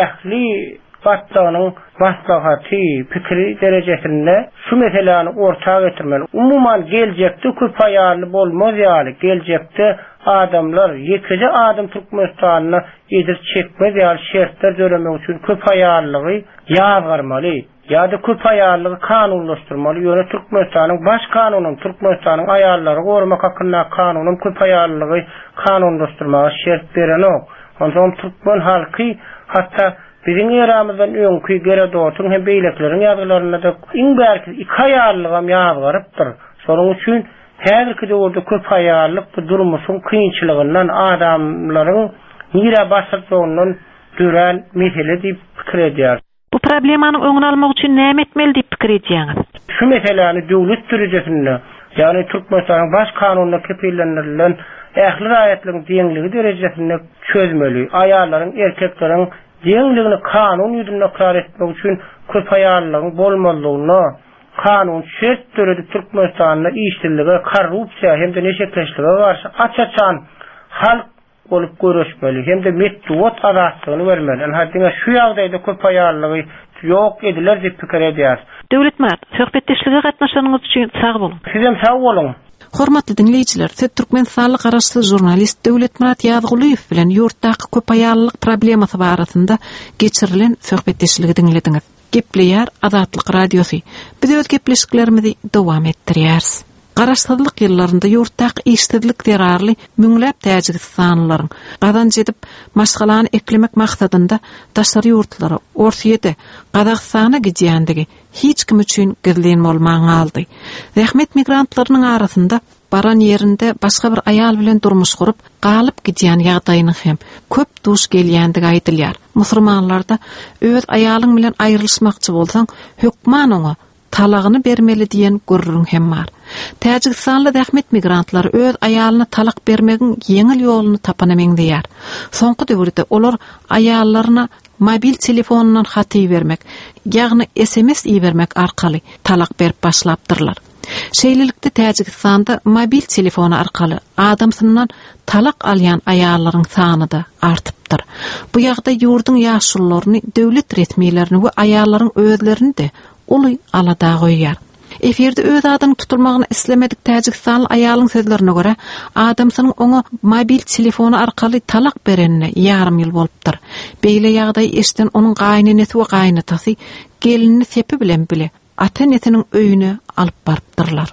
ähli batlagynyň maslahaty, pikiri derejesinde şu meseleni ortaga getirmeli. Umuman geljekde köp aýarly bolmaz ýaly. Geljekde adamlar ýekide adam Türkmenistanyna edir çekmez ýaly şertler döremek üçin köp aýarlygy ýagarmaly. ýa-da köp aýarlygy kanunlaşdyrmaly. Ýöne Türkmenistanyň baş kanunyň, Türkmenistanyň aýarlary gorumak hakynda kanunyň köp aýarlygy kanunlaşdyrmagy şert berenok. Ondan Türkmen halky hatta biziň eramyzdan öňkü Geredotyň hem beýlekleriň ýazgylaryna da iň bärki iki aýarlygam ýazgarypdyr. Şonuň üçin häzirki döwürde köp aýarlyk bu durmuşyň kynçylygyndan adamlaryň nire başypdygyndan dören mesele diýip pikir edýär. Bu problemany öňüne almak üçin näme etmeli diýip pikir edýäňiz? Şu meseleni döwlet derejesinde, ýani Türkmenistanyň baş kanununda kepillendirilen ähli raýatyň deňligi derejesinde çözmeli. Aýarlaryň, erkekleriň deňligini kanun ýüzünde ikrar etmek üçin köp aýarlygyň bolmalygyny kanun şert töredip Türkmenistanyň işçiligi, korrupsiýa hem de neşekeşlige garşy açaçan halk bolup görüşmeli. Hem de metbuat azatlygyny bermeli. Hatta şu ýagdaýda köp aýarlygy ýok ediler diýip pikir edýär. Döwlet Murat, söhbetdeşlige gatnaşanyňyz üçin sag bolun. Sizem sag bolun. Hormatly dinleýijiler, Türkmenistanyň garaşly jurnalist Döwlet Murat Ýazgulyýew bilen ýurtdaky köp aýarlyk problemasy barasynda geçirilen söhbetdeşligi dinlediňiz. Gepleýär Azatlyk Radiosy. Biz öz gepleşiklerimizi dowam etdirýäris. Garaşdyrlyk ýyllarynda ýurtdak işsizlik derarly müňläp täjikstanlaryň gadan jedip maşgalany eklemek maksatynda daşary ýurtlara Orsiýede Gazagstana gidýändigi hiç kim üçin gizlen bolmagy aldy. Rahmet migrantlarynyň arasynda baran yerinde başga bir ayal bilen durmuş kurup galyp gidýän ýagdaýyny hem köp duş gelýändigi aýdylýar. Musulmanlarda öz aýalyň bilen aýrylşmakçy bolsaň hökman oňa talagyny bermeli diýen gurrun hem bar. Täjikstanly rahmet migrantlary öz aýalyna talak bermegiň ýeňil ýoluny tapanameň diýär. Soňky döwürde olar aýallaryna mobil telefonundan hat bermek, ýagny SMS bermek arkaly talak berip başlapdyrlar. Şeýlelikde Täjikstanda mobil telefonu arkaly adamsyndan talak alýan aýallaryň sany da artypdyr. Bu ýagda ýurdun ýaşullaryny, döwlet resmiýetlerini we aýallaryň özlerini de uly alada goýýar. Eferde öz adyny tutulmagyny islemedik Täjikstanly aýalyň sözlerine görä, adamsynyň oňa mobil telefonu arkaly talak berenine ýarym ýyl bolupdyr. Beýle ýagdaý eşden onuň gaýnanysy we gaýnatasy gelinini sepi bilen bile ata-enesiniň öýüne alyp barpdyrlar.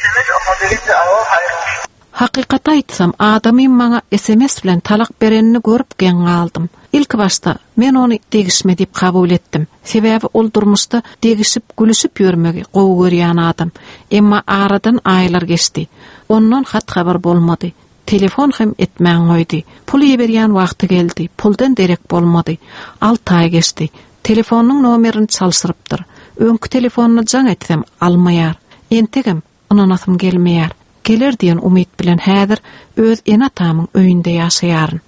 Hakykata aýtsam, adamym maňa SMS bilen talak berenini görüp gen galdym. İlk başta men onu degişme dip kabul etdim. Sebebi ol durmuşda degişip gülüşüp ýörmegi gowy görýän adam. Emma aradan aýlar geçdi. Ondan hat habar bolmady. Telefon hem etmäň goýdy. Pul ýeberýän wagty geldi. Puldan derek bolmady. 6 ay geçdi. Telefonuň nomerini çalsyrypdyr. Öňkü telefonuny jaň etsem almaýar. Entegem onanasym gelmeýär. Geler diýen umyt bilen häzir öz enatamyň öýünde ýaşaýaryn.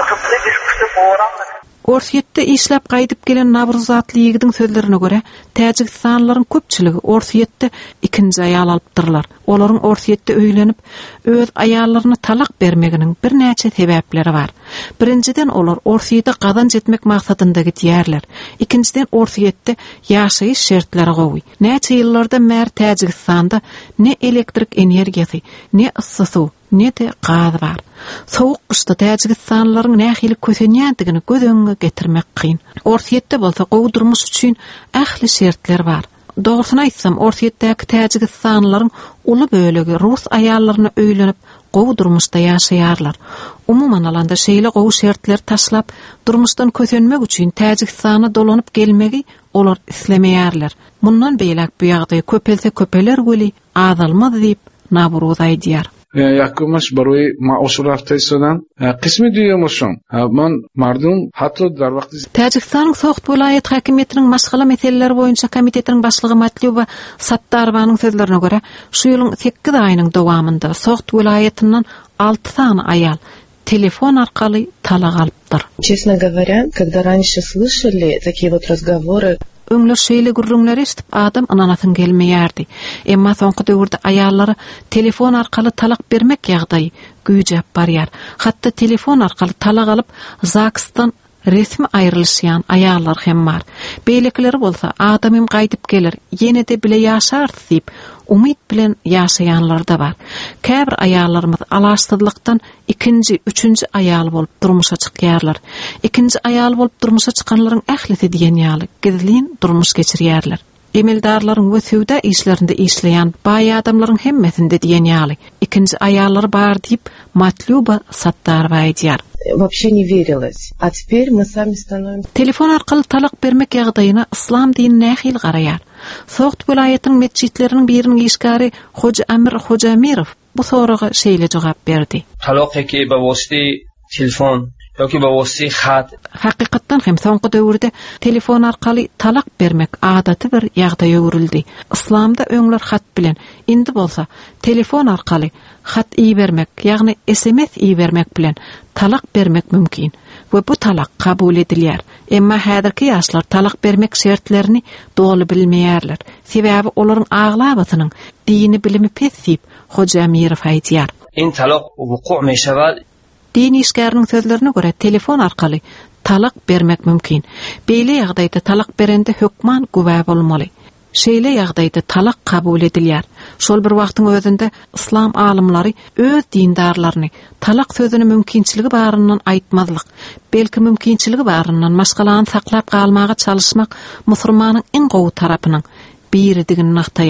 Orsiýetde işläp gaýdyp gelen Navruz atly ýigdiň sözlerine görä, Täjikstanlaryň köpçiligi Orsiýetde ikinji aýal alypdyrlar. Olaryň Orsiýetde öýlenip öz aýallaryna talak bermeginiň bir näçe sebäpleri bar. Birinciden olar Orsiýede gadan jetmek maksatynda gidýärler. Ikinciden Orsiýetde ýaşaýyş şertleri gowy. Näçe ýyllarda mer Täjikstanda ne elektrik energiýasy, ne ıssy ne de gaz bar. Soğuk kışta Täjikstanlaryň nähili kösenýändigini göz öňüne getirmek kyn. Orsiýetde bolsa gowy durmuş üçin ähli şertler bar. Dogrusyny aýtsam, Orsiýetdäki Täjikstanlaryň uly bölegi rus aýallaryna öýlenip gowy durmuşda ýaşaýarlar. Umuman alanda şeýle gowy şertler taşlap durmuşdan kösenmek üçin Täjikstana dolanyp gelmegi olar islemeýärler. Mundan beýlek bu ýagdaý köpelse köpeler göli azalmaz diýip Navruz aýdýar. Якумаш барои маош рафтаидан қисми дуюмушум ман мардум ҳатто дар вақти Täjikstanyň Soğut vilayet hakimiýetiniň maşgala meselelleri boýunça komitetining başlygy Matlyuba Sattarowanyň sözlerine görä, şu ýylyň 8 aýynyň dowamında Soğut vilayetinden 6 sany aýal telefon arkaly talak alypdyr. Честно говоря, когда раньше слышали такие вот разговоры, öňler şeýle gurrunlar eşitip adam ananasyn gelmeýärdi. Emma soňky döwürde aýallary telefon arkaly talak bermek ýagdaýy güýjäp barýar. Hatda telefon arkaly talak alyp Zakstan resmi aýrylýan aýallar hem bar. Beýlekleri bolsa adamym gaýdyp gelir, ýene de bile ýaşar diýip umyt bilen ýaşaýanlar da bar. Käbir aýallarymyz alaşdyrlykdan ikinji, üçünji aýal bolup durmuşa çykýarlar. İkinji aýal bolup durmuşa çykanlaryň ählisi diýen ýaly gizlin durmuş geçirýärler. Emeldarlaryň we söwda işlerinde işleýän baý adamlaryň hemmesinde diýen ýaly ikinji aýallar bar diýip Matlyuba Sattarowa aýdýar. Вообще не верилось. А теперь мы сами становимся. Telefon arkaly talak bermek ýagdaýyna islam dinine nähil garaýar. Soğut vilayetiň mesçitleriniň biriniň işgary Hoca Amir Hojamirow bu soraga şeýle jogap berdi. Talaky be wasity telefon yoki be wasity hat. Hakykatdan hem soňky döwürde telefon arkaly talak bermek adaty bir ýagdaýa öwrüldi. Islamda öňler hat bilen, indi bolsa telefon arkaly hat bermek, ýagny SMS bermek bilen talak bermek mümkin. We bu talak kabul edilýär. Emma häzirki ýaşlar talak bermek şertlerini dogry bilmeýärler. Sebäbi olaryň aglabatynyň dini bilimi pesip Hoca Amirow aýdýar. In talak wuku' meşewad. Dini işgäriniň sözlerine görä telefon arkaly talak bermek mümkin. Beýle ýagdaýda talak berende hökman güwä bolmaly. Şeýle ýagdaýda talak kabul edilýär. Şol bir wagtyň özünde islam alymlary öz dindarlaryny talak sözüne mümkinçiligi baryndan aýtmazlyk, belki mümkinçiligi baryndan maşgalany saklap galmaga çalışmak musulmanyň en gowy tarapynyň biridigini naktaýar.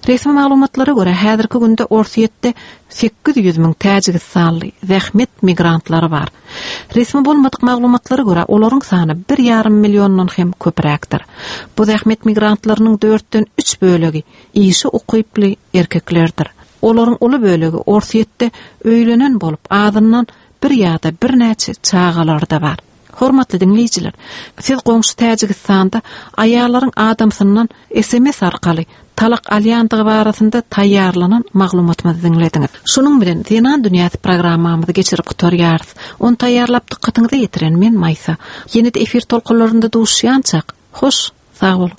Resmi maglumatlara göre häzirki günde Orsiýetde 800.000 Täjikistanly zähmet migrantlar bar. Resmi bolmadyk maglumatlara göre olaryň sany 1,5 millionyň hem köpräkdir. Bu zähmet migrantlarynyň 4-den 3 bölegi işi okuýply erkeklerdir. Olaryň uly bölegi Orsiýetde öýlenen bolup adyndan bir ýa-da bir näçe çağalar da bar. Hormatly dinleýijiler, siz goňşy Täjikistanda aýallaryň adamsyndan SMS arkaly talak alýandygy barasynda taýýarlanan maglumatmy dinlediňiz. Şunuň bilen Zenan dünýäsi programmamyzy geçirip gutarýarys. Onu taýýarlap dikkatiňizi ýetiren men Maýsa. Ýene-de efir tolkunlarynda duşýançak. Hoş, sag bol.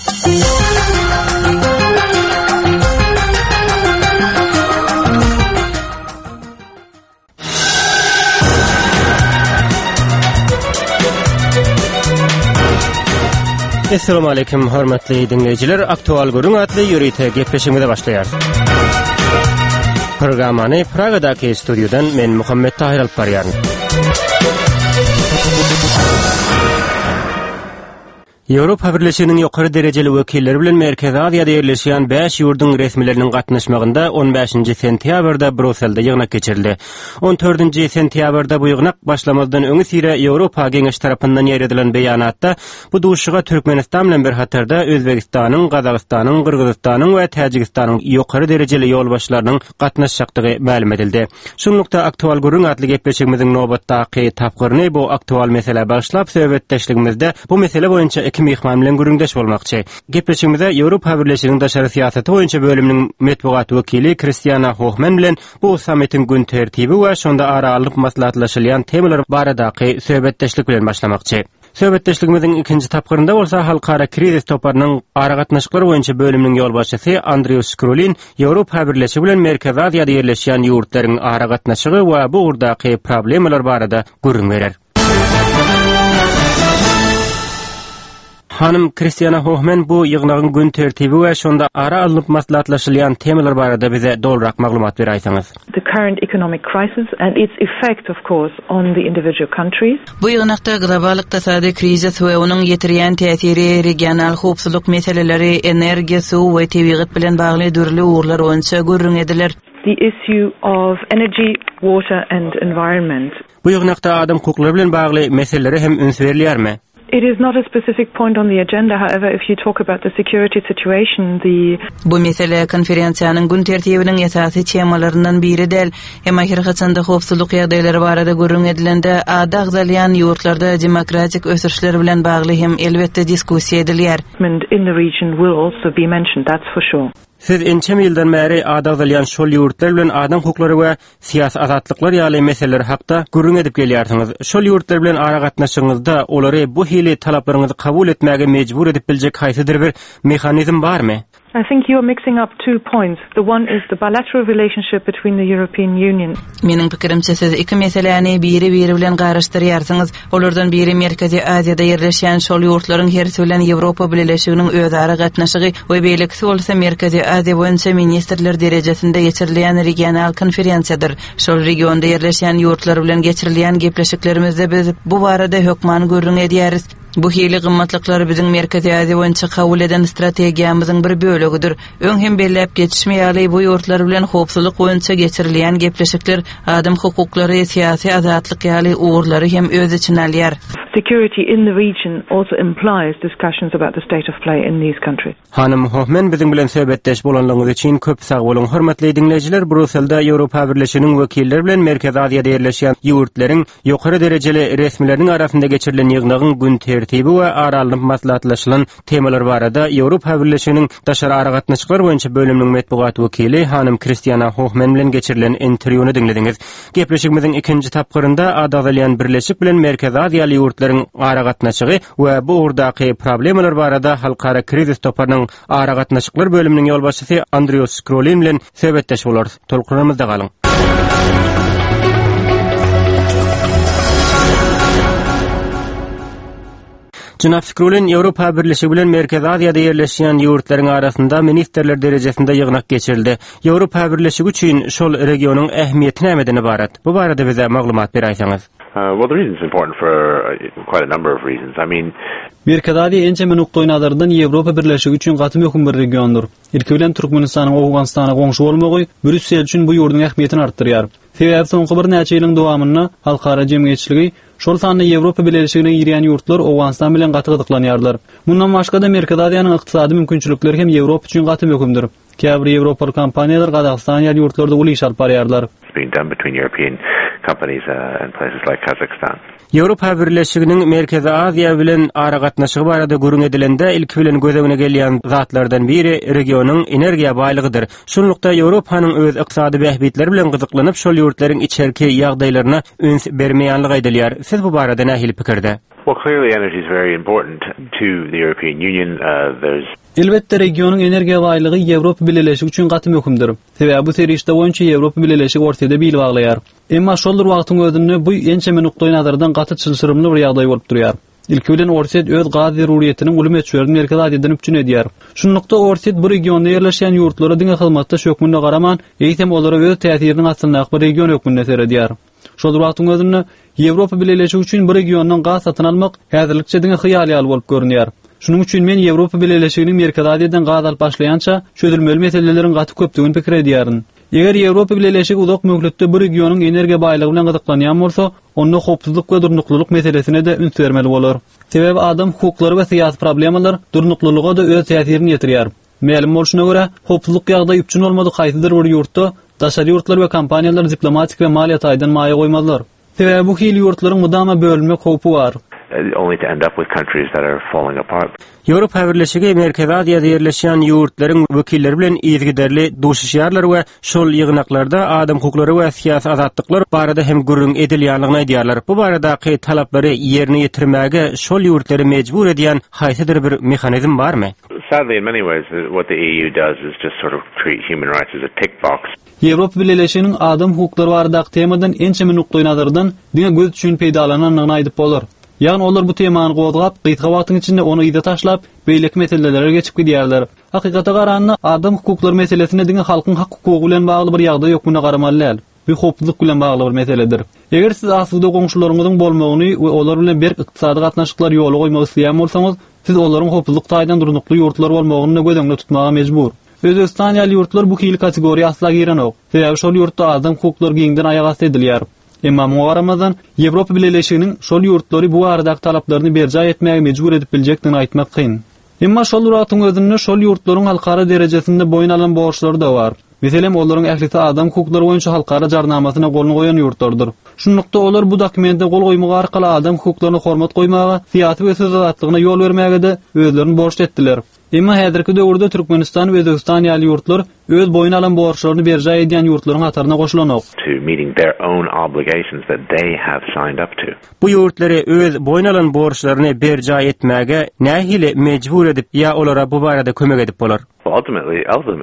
Assalamu alaykum hormatly dinleýijiler. Aktual Gürüň atly ýürüýte gepleşigimize başlaýar. Programmany Pragadaky studiodan men Muhammed Tahir alyp barýaryn. Ýewropa Birleşiginiň ýokary derejeli wekilleri bilen Merkezi Aziýada ýerleşýän 5 ýurdun resmileriniň gatnaşmagynda 15-nji sentýabrda Bruselde ýygnak geçirildi. 14-nji sentýabrda bu ýygnak başlamazdan öňe sire Ýewropa Geňeş tarapyndan ýeredilen beýanatda bu duşuga Türkmenistan bilen bir hatarda Özbegistanyň, Gazagystanyň, Kyrgyzstanyň we Täjikistanyň ýokary derejeli ýolbaşçylarynyň gatnaşjakdygy ma'lum edildi. Şunlukda aktual Gürüň atly gepleşigimiziň nobatdaky tapgyryny bu aktual mesele başlap söhbetdeşligimizde bu mesele boýunça iki mehman bilen gürüňdeş bolmakçy. Gepleşigimizde Ýewropa Birleşiginiň daşary syýasaty boýunça bölüminiň medpugat wekili Christiana Hochman bilen bu sammitin gün tertibi we şonda aralyp maslahatlaşylýan temalar baradaky söhbetdeşlik bilen başlamakçy. Söhbetdeşligimiziň ikinji tapgyrynda bolsa halkara krizis toparynyň ara gatnaşyklary boýunça bölüminiň ýolbaşçysy Andrius Skrulin Ýewropa Birleşigi bilen Merkezi Aziýada ýerleşýän ýurtlaryň ara gatnaşygy we bu urdaky problemler barada görüň berer. Hanım Christiana Hochman bu ýygnagyň gün tertibi we şonda ara alyp maslahatlaşylýan temalar barada bize dolrak maglumat berýärsiňiz. The current economic crisis and its effect of course on the individual countries. Bu ýygnakda global iqtisady krizis we onuň ýetirýän täsiri, regional howpsuzlyk meseleleri, energiýa, suw we tebigat bilen bagly dürli uğurlar boýunça görüň ediler. The issue of energy, water and environment. Bu ýygnakda adam hukuklary bilen bagly meseleleri hem üns berilýärmi? It is not a specific point on the agenda. However, if you talk about the security situation, Bu mesele konferensiýanyň gün tertibiniň esasy temalaryndan biri del. Hem ahirgaçanda howpsuzlyk ýagdaýlary barada görüň edilende ada agzalýan ýurtlarda demokratik ösürişler bilen bagly hem elbetde diskussiýa edilýär. In the region will also be mentioned, that's for sure. Siz ençem ýyldan bäri adagdalýan şol ýurtlar bilen adam hukuklary we siýasy azatlyklary ýaly meseleleri hakda görüň edip gelýärsiňiz. Şol ýurtlar bilen ara gatnaşygyňyzda olary bu hili talaplaryňyzy kabul etmäge mejbur edip biljek haýsydyr bir mehanizm barmy? I think you are mixing up two points. The one is the bilateral relationship between the European Union. Meniň pikirimçe siz iki meseleni biri bilen garaşdyrýarsyňyz. Olardan biri Merkezi Aziýada ýerleşýän şol ýurtlaryň hersi bilen Ýewropa Birleşiginiň özara gatnaşygy we beýlekse bolsa Merkezi Aziýa boýunça ministrler derejesinde geçirilýän regional konferensiýadyr. Şol regionda ýerleşýän ýurtlar bilen geçirilýän gepleşiklerimizde biz bu barada hökman görüň edýäris. Bu hili gymmatlyklary biziň Merkezi Aziýa boýunça kabul eden strategiýamyzyň bir bölegidir. Öň hem belläp geçişmeýärli bu ýurtlar bilen howpsuzlyk boýunça geçirilýän gepleşikler adam hukuklary, siýasy azatlyk ýaly uğurlary hem öz içine alýar. Security in the region also implies discussions about the state of play in these countries. Hanım Hochman biziň bilen söhbetdeş bolanlygyňyz üçin köp sag bolun. Hormatly dinleýijiler, Brusselda Ýewropa Birleşiginiň wekilleri bilen Merkezi Aziýada ýerleşýän ýurtlaryň ýokary derejeli resmileriniň arasynda geçirilen ýygnagyň gün tertibi we aralyp maslahatlaşylan temalar barada Ýewropa Birleşiginiň daşary ara gatnaşyklary boýunça bölüminiň medpugat wekili hanım Christiana Hochman bilen geçirilen interwýuny dinlediňiz. Gepleşigimiziň ikinji tapgyrynda adagdalýan birleşik bilen Merkezi Aziýaly ýurtlaryň ara gatnaşygy we bu urdaky problemler barada halkara krizis toparynyň ara gatnaşyklar bölüminiň ýolbaşçysy Andrius Skrulin bilen söhbetdeş bolar. Tolkunamyzda galyň. Jynap Skrulin Ýewropa Birleşigi bilen Merkezi Aziýada ýerleşýän ýurtlaryň arasynda ministrler derejesinde ýygnak geçirildi. Ýewropa Birleşigi üçin şol regionyň ähmiýeti nämeden ibarat? Bu barada bize maglumat berýärsiňiz. Well, the reason it's important for quite a number of reasons. I mean, Merkezadi ençe menukdoy nazardan Ýewropa Birleşigi üçin gaty möhüm bir regiondur. Ilki bilen Türkmenistanyň Awganystana goňşy bolmagy Brüssel üçin bu ýurduň ähmiýetini artdyrýar. Sebäbi soňky bir näçe ýylyň dowamyny halkara jemgyýetçiligi şol sanly Ýewropa Birleşigine ýerýän ýurtlar Awganystan bilen gaty gydyklanýarlar. Mundan başga da Merkezadiýanyň ykdysady mümkinçilikleri hem Ýewropa üçin gaty möhümdir. Käbir Ýewropaly kompaniýalar Gazagystan ýa ýurtlarda uly iş alyp barýarlar. Being done between European companies and places like Kazakhstan. Ýewropa Birleşiginiň Merkezi Aziýa bilen ara gatnaşygy barada görüň edilende ilki bilen gözegine gelýän zatlardan biri regionyň energiýa baýlygydyr. Şunlukda Ýewropanyň öz ykdysady bähbitleri bilen gyzyklanyp şol ýurtlaryň içerki ýagdaýlaryna üns bermeýänligi aýdylýar. Siz bu barada nähili pikirde? Well, clearly energy is very important to the European Union. There's Elbetde regionyň energiýa baýlygy Ýewropa Birleşigi üçin gaty möhümdir. Sebäbi bu terişde boýunça Ýewropa Birleşigi ortada bil baglaýar. Emma şoldur wagtyň özünde bu ençe menukdoy nazardan gaty çylsyrymly bir ýagdaý bolup durýar. Ilki bilen Orset öz gaz zeruriýetini uly meçhur Merkezi Aziýadan üpçün edýär. Şunlukda Orset bu regionda ýerleşýän ýurtlara diňe hyzmatda şökmünde garaman, eýtem olara öz täsirini atsynak bir region hökmünde seredýär. Şol wagtyň özünde Ýewropa Birleşigi üçin bir regiondan gaz satyn almak häzirlikçe diňe hyýaly bolup görünýär. Şunuň üçin men Ýewropa Birleşiginiň Merkezi Aziýadan gaz alyp başlaýança çözülmeli meselelerin gaty köpdigini pikir edýärin. Eger Ýewropa Birleşigi uzak mögletde bir regionyň energiýa baýlygy bilen gydyklanýan bolsa, onda hopsuzlyk we durnuklylyk meselesine de üns bermeli bolar. Sebäbi adam hukuklary we syýasy problemalar durnuklylyga da öz täsirini ýetirýär. Ma'lum bolşuna görä, hopsuzlyk ýagdaýy üçin bolmady haýsydyr bir ýurtda daşary ýurtlar we kompaniýalar diplomatik we maliýat aýdan maýa goýmadylar. Sebäbi bu hili ýurtlaryň mudama bölünmek howpy bar. Only to end up with countries that are falling apart. Ýewropa Birleşigi Merkezi Aziýada ýerleşýän ýurtlaryň wekilleri bilen ýygyderli duşuşýarlar we şol ýygnaklarda adam hukuklary we syýasy azatlyklar barada hem gürrüň edilýänligini aýdýarlar. Bu barada talaplary ýerine ýetirmäge şol ýurtlary mejbur edýän haýsydyr bir mehanizm barmy? Sadly, in many ways, what the EU does is just sort of treat human rights as a tick box. Ýewropa Birleşiginiň adam hukuklary baradaky temadan ençe menukdoy nazardan diňe göz üçin peýdalananyny aýdyp bolar. Ýani olar bu temany gowdap, gytka wagtyň içinde onu ýyda taşlap, beýleki meselelere geçip gidýärler. Hakykata garanyna adam hukuklary meselesine diňe halkyň hak hukugy bilen bagly bir ýagdaý ýokmuny garamalylar. Bu hopsuzlyk bilen bagly bir meseledir. Eger siz asyda goňşularyňyzyň bolmagyny we olar bilen bir ykdysady gatnaşyklar ýoly goýmak isleýän bolsaňyz, siz olaryň hopsuzlyk taýdan durnukly ýurtlar bolmagyny gözeňde tutmaga mejbur. Özbekistan ýaly ýurtlar bu hili kategoriýa asla girenok. Sebäbi şol ýurtda adam hukuklary giňden aýaga edilýär. Emma mugaramazdan Ýewropa Birleşiginiň şol ýurtlary bu aradaky talaplaryny berja etmäge mejbur edip biljekdigini aýtmak kyn. Emma şol wagtyň özünde şol ýurtlaryň halkara derejesinde boyun alan borçlary da bar. Meselem olaryň ählisi adam hukuklary boýunça halkara jarnamasyna golny goýan ýurtlardyr. Şunlukda olar bu dokumentde gol goýmagy arkaly adam hukuklaryna hormat goýmaga, syýasy we söz azatlygyna ýol bermäge de özlerini borç etdiler. Emma häzirki döwürde Türkmenistan we Özbekistan ýaly ýurtlar öz boyun alan borçlaryny berja edýän ýurtlaryň hatarına goşulanok. To meeting their own obligations that they have signed up to. Bu ýurtlary öz boyun alan borçlaryny berja etmäge nähili mejbur edip ýa olara bu barada kömek edip bolar? Ultimately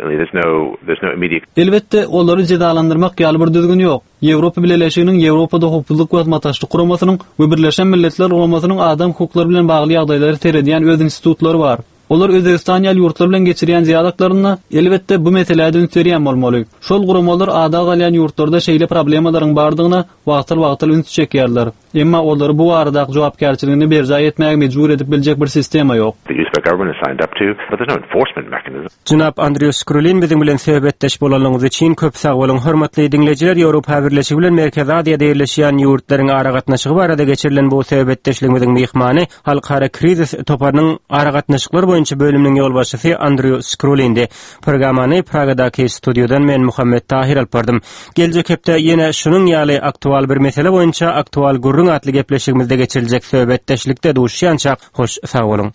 there's no immediate. Elbette olary cezalandyrmak ýaly bir düzgün ýok. Ýewropa Birleşiginiň Ýewropada hukuklyk we matlaşlyk guramasynyň we Birleşen Milletler Guramasynyň adam hukuklary bilen bagly ýagdaýlary seredýän öz institutlary bar. Olar Özbekistan ýaly ýurtlar bilen geçirýän ziýadaklaryny elbetde bu meselede ünsürýän bolmaly. Şol guramalar ada galýan ýurtlarda şeýle problemalaryň bardygyna wagtyl üns çekýärler. Emma olary bu aradaky jogapkärçiligini berja etmäge mejbur edip biljek bir sistema ýok. The Uzbek government has signed up to, but there's no enforcement mechanism. Jynap Andriy Skrulin biziň bilen söhbetdeş bolanyňyz üçin köp sag bolan hormatly dinleyijiler. Ýewropa Birleşigi bilen Merkezi Aziýada ýerleşýän ýurtlaryň ara gatnaşygy barada geçirilen bu söhbetdeşligimiziň mehmany halkara krizis topanyň ara gatnaşyklary boýunça bölümniň ýolbaşçysy Andriy Skrulin. Programmany Pragadaky studiodan men Muhammed Tahir alpardym. Geljek hepde ýene şunyň ýaly aktual bir mesele boýunça aktual gurrun atly gepleşigimizde geçiriljek söhbetdeşlikde duşýança hoş sag bolun.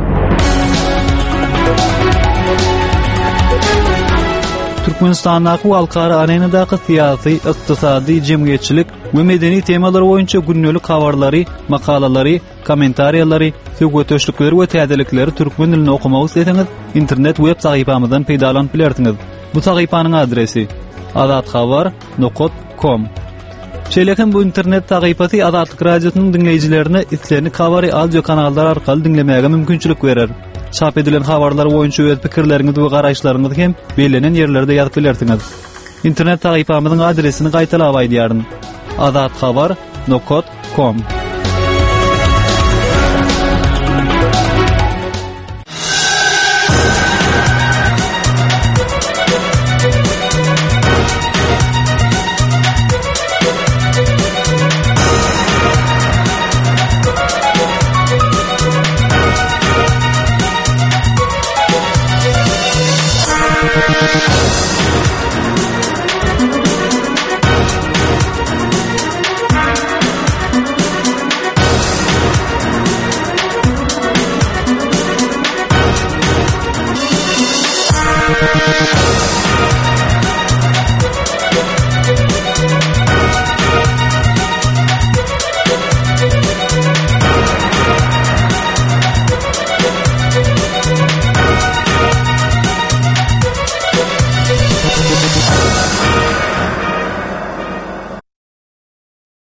Türkmenistandaky halkara arenadaky syýasy, ykdysady, jemgyýetçilik we medeni temalar boýunça günnelik habarlary, makalalary, kommentariýalary, söhbetdeşlikleri we täzelikleri türkmen dilinde okumagy isleseňiz, internet web sahypamyzdan peýdalanyp bilersiňiz. Bu sahypanyň adresi azatxabar.com. Şeýlekin bu internet sahypasy Azatlyk radiosynyň dinleýijilerine islerini kabary audio kanallar arkaly dinlemäge mümkinçilik berer. Çap edilen habarlar boýunça öz pikirleriňizi we garaşlaryňyzy hem belenen ýerlerde ýazyp bilersiňiz. İnternet sahypamyzyň adresini gaýtalap aýdýaryn. azatxabar.com .com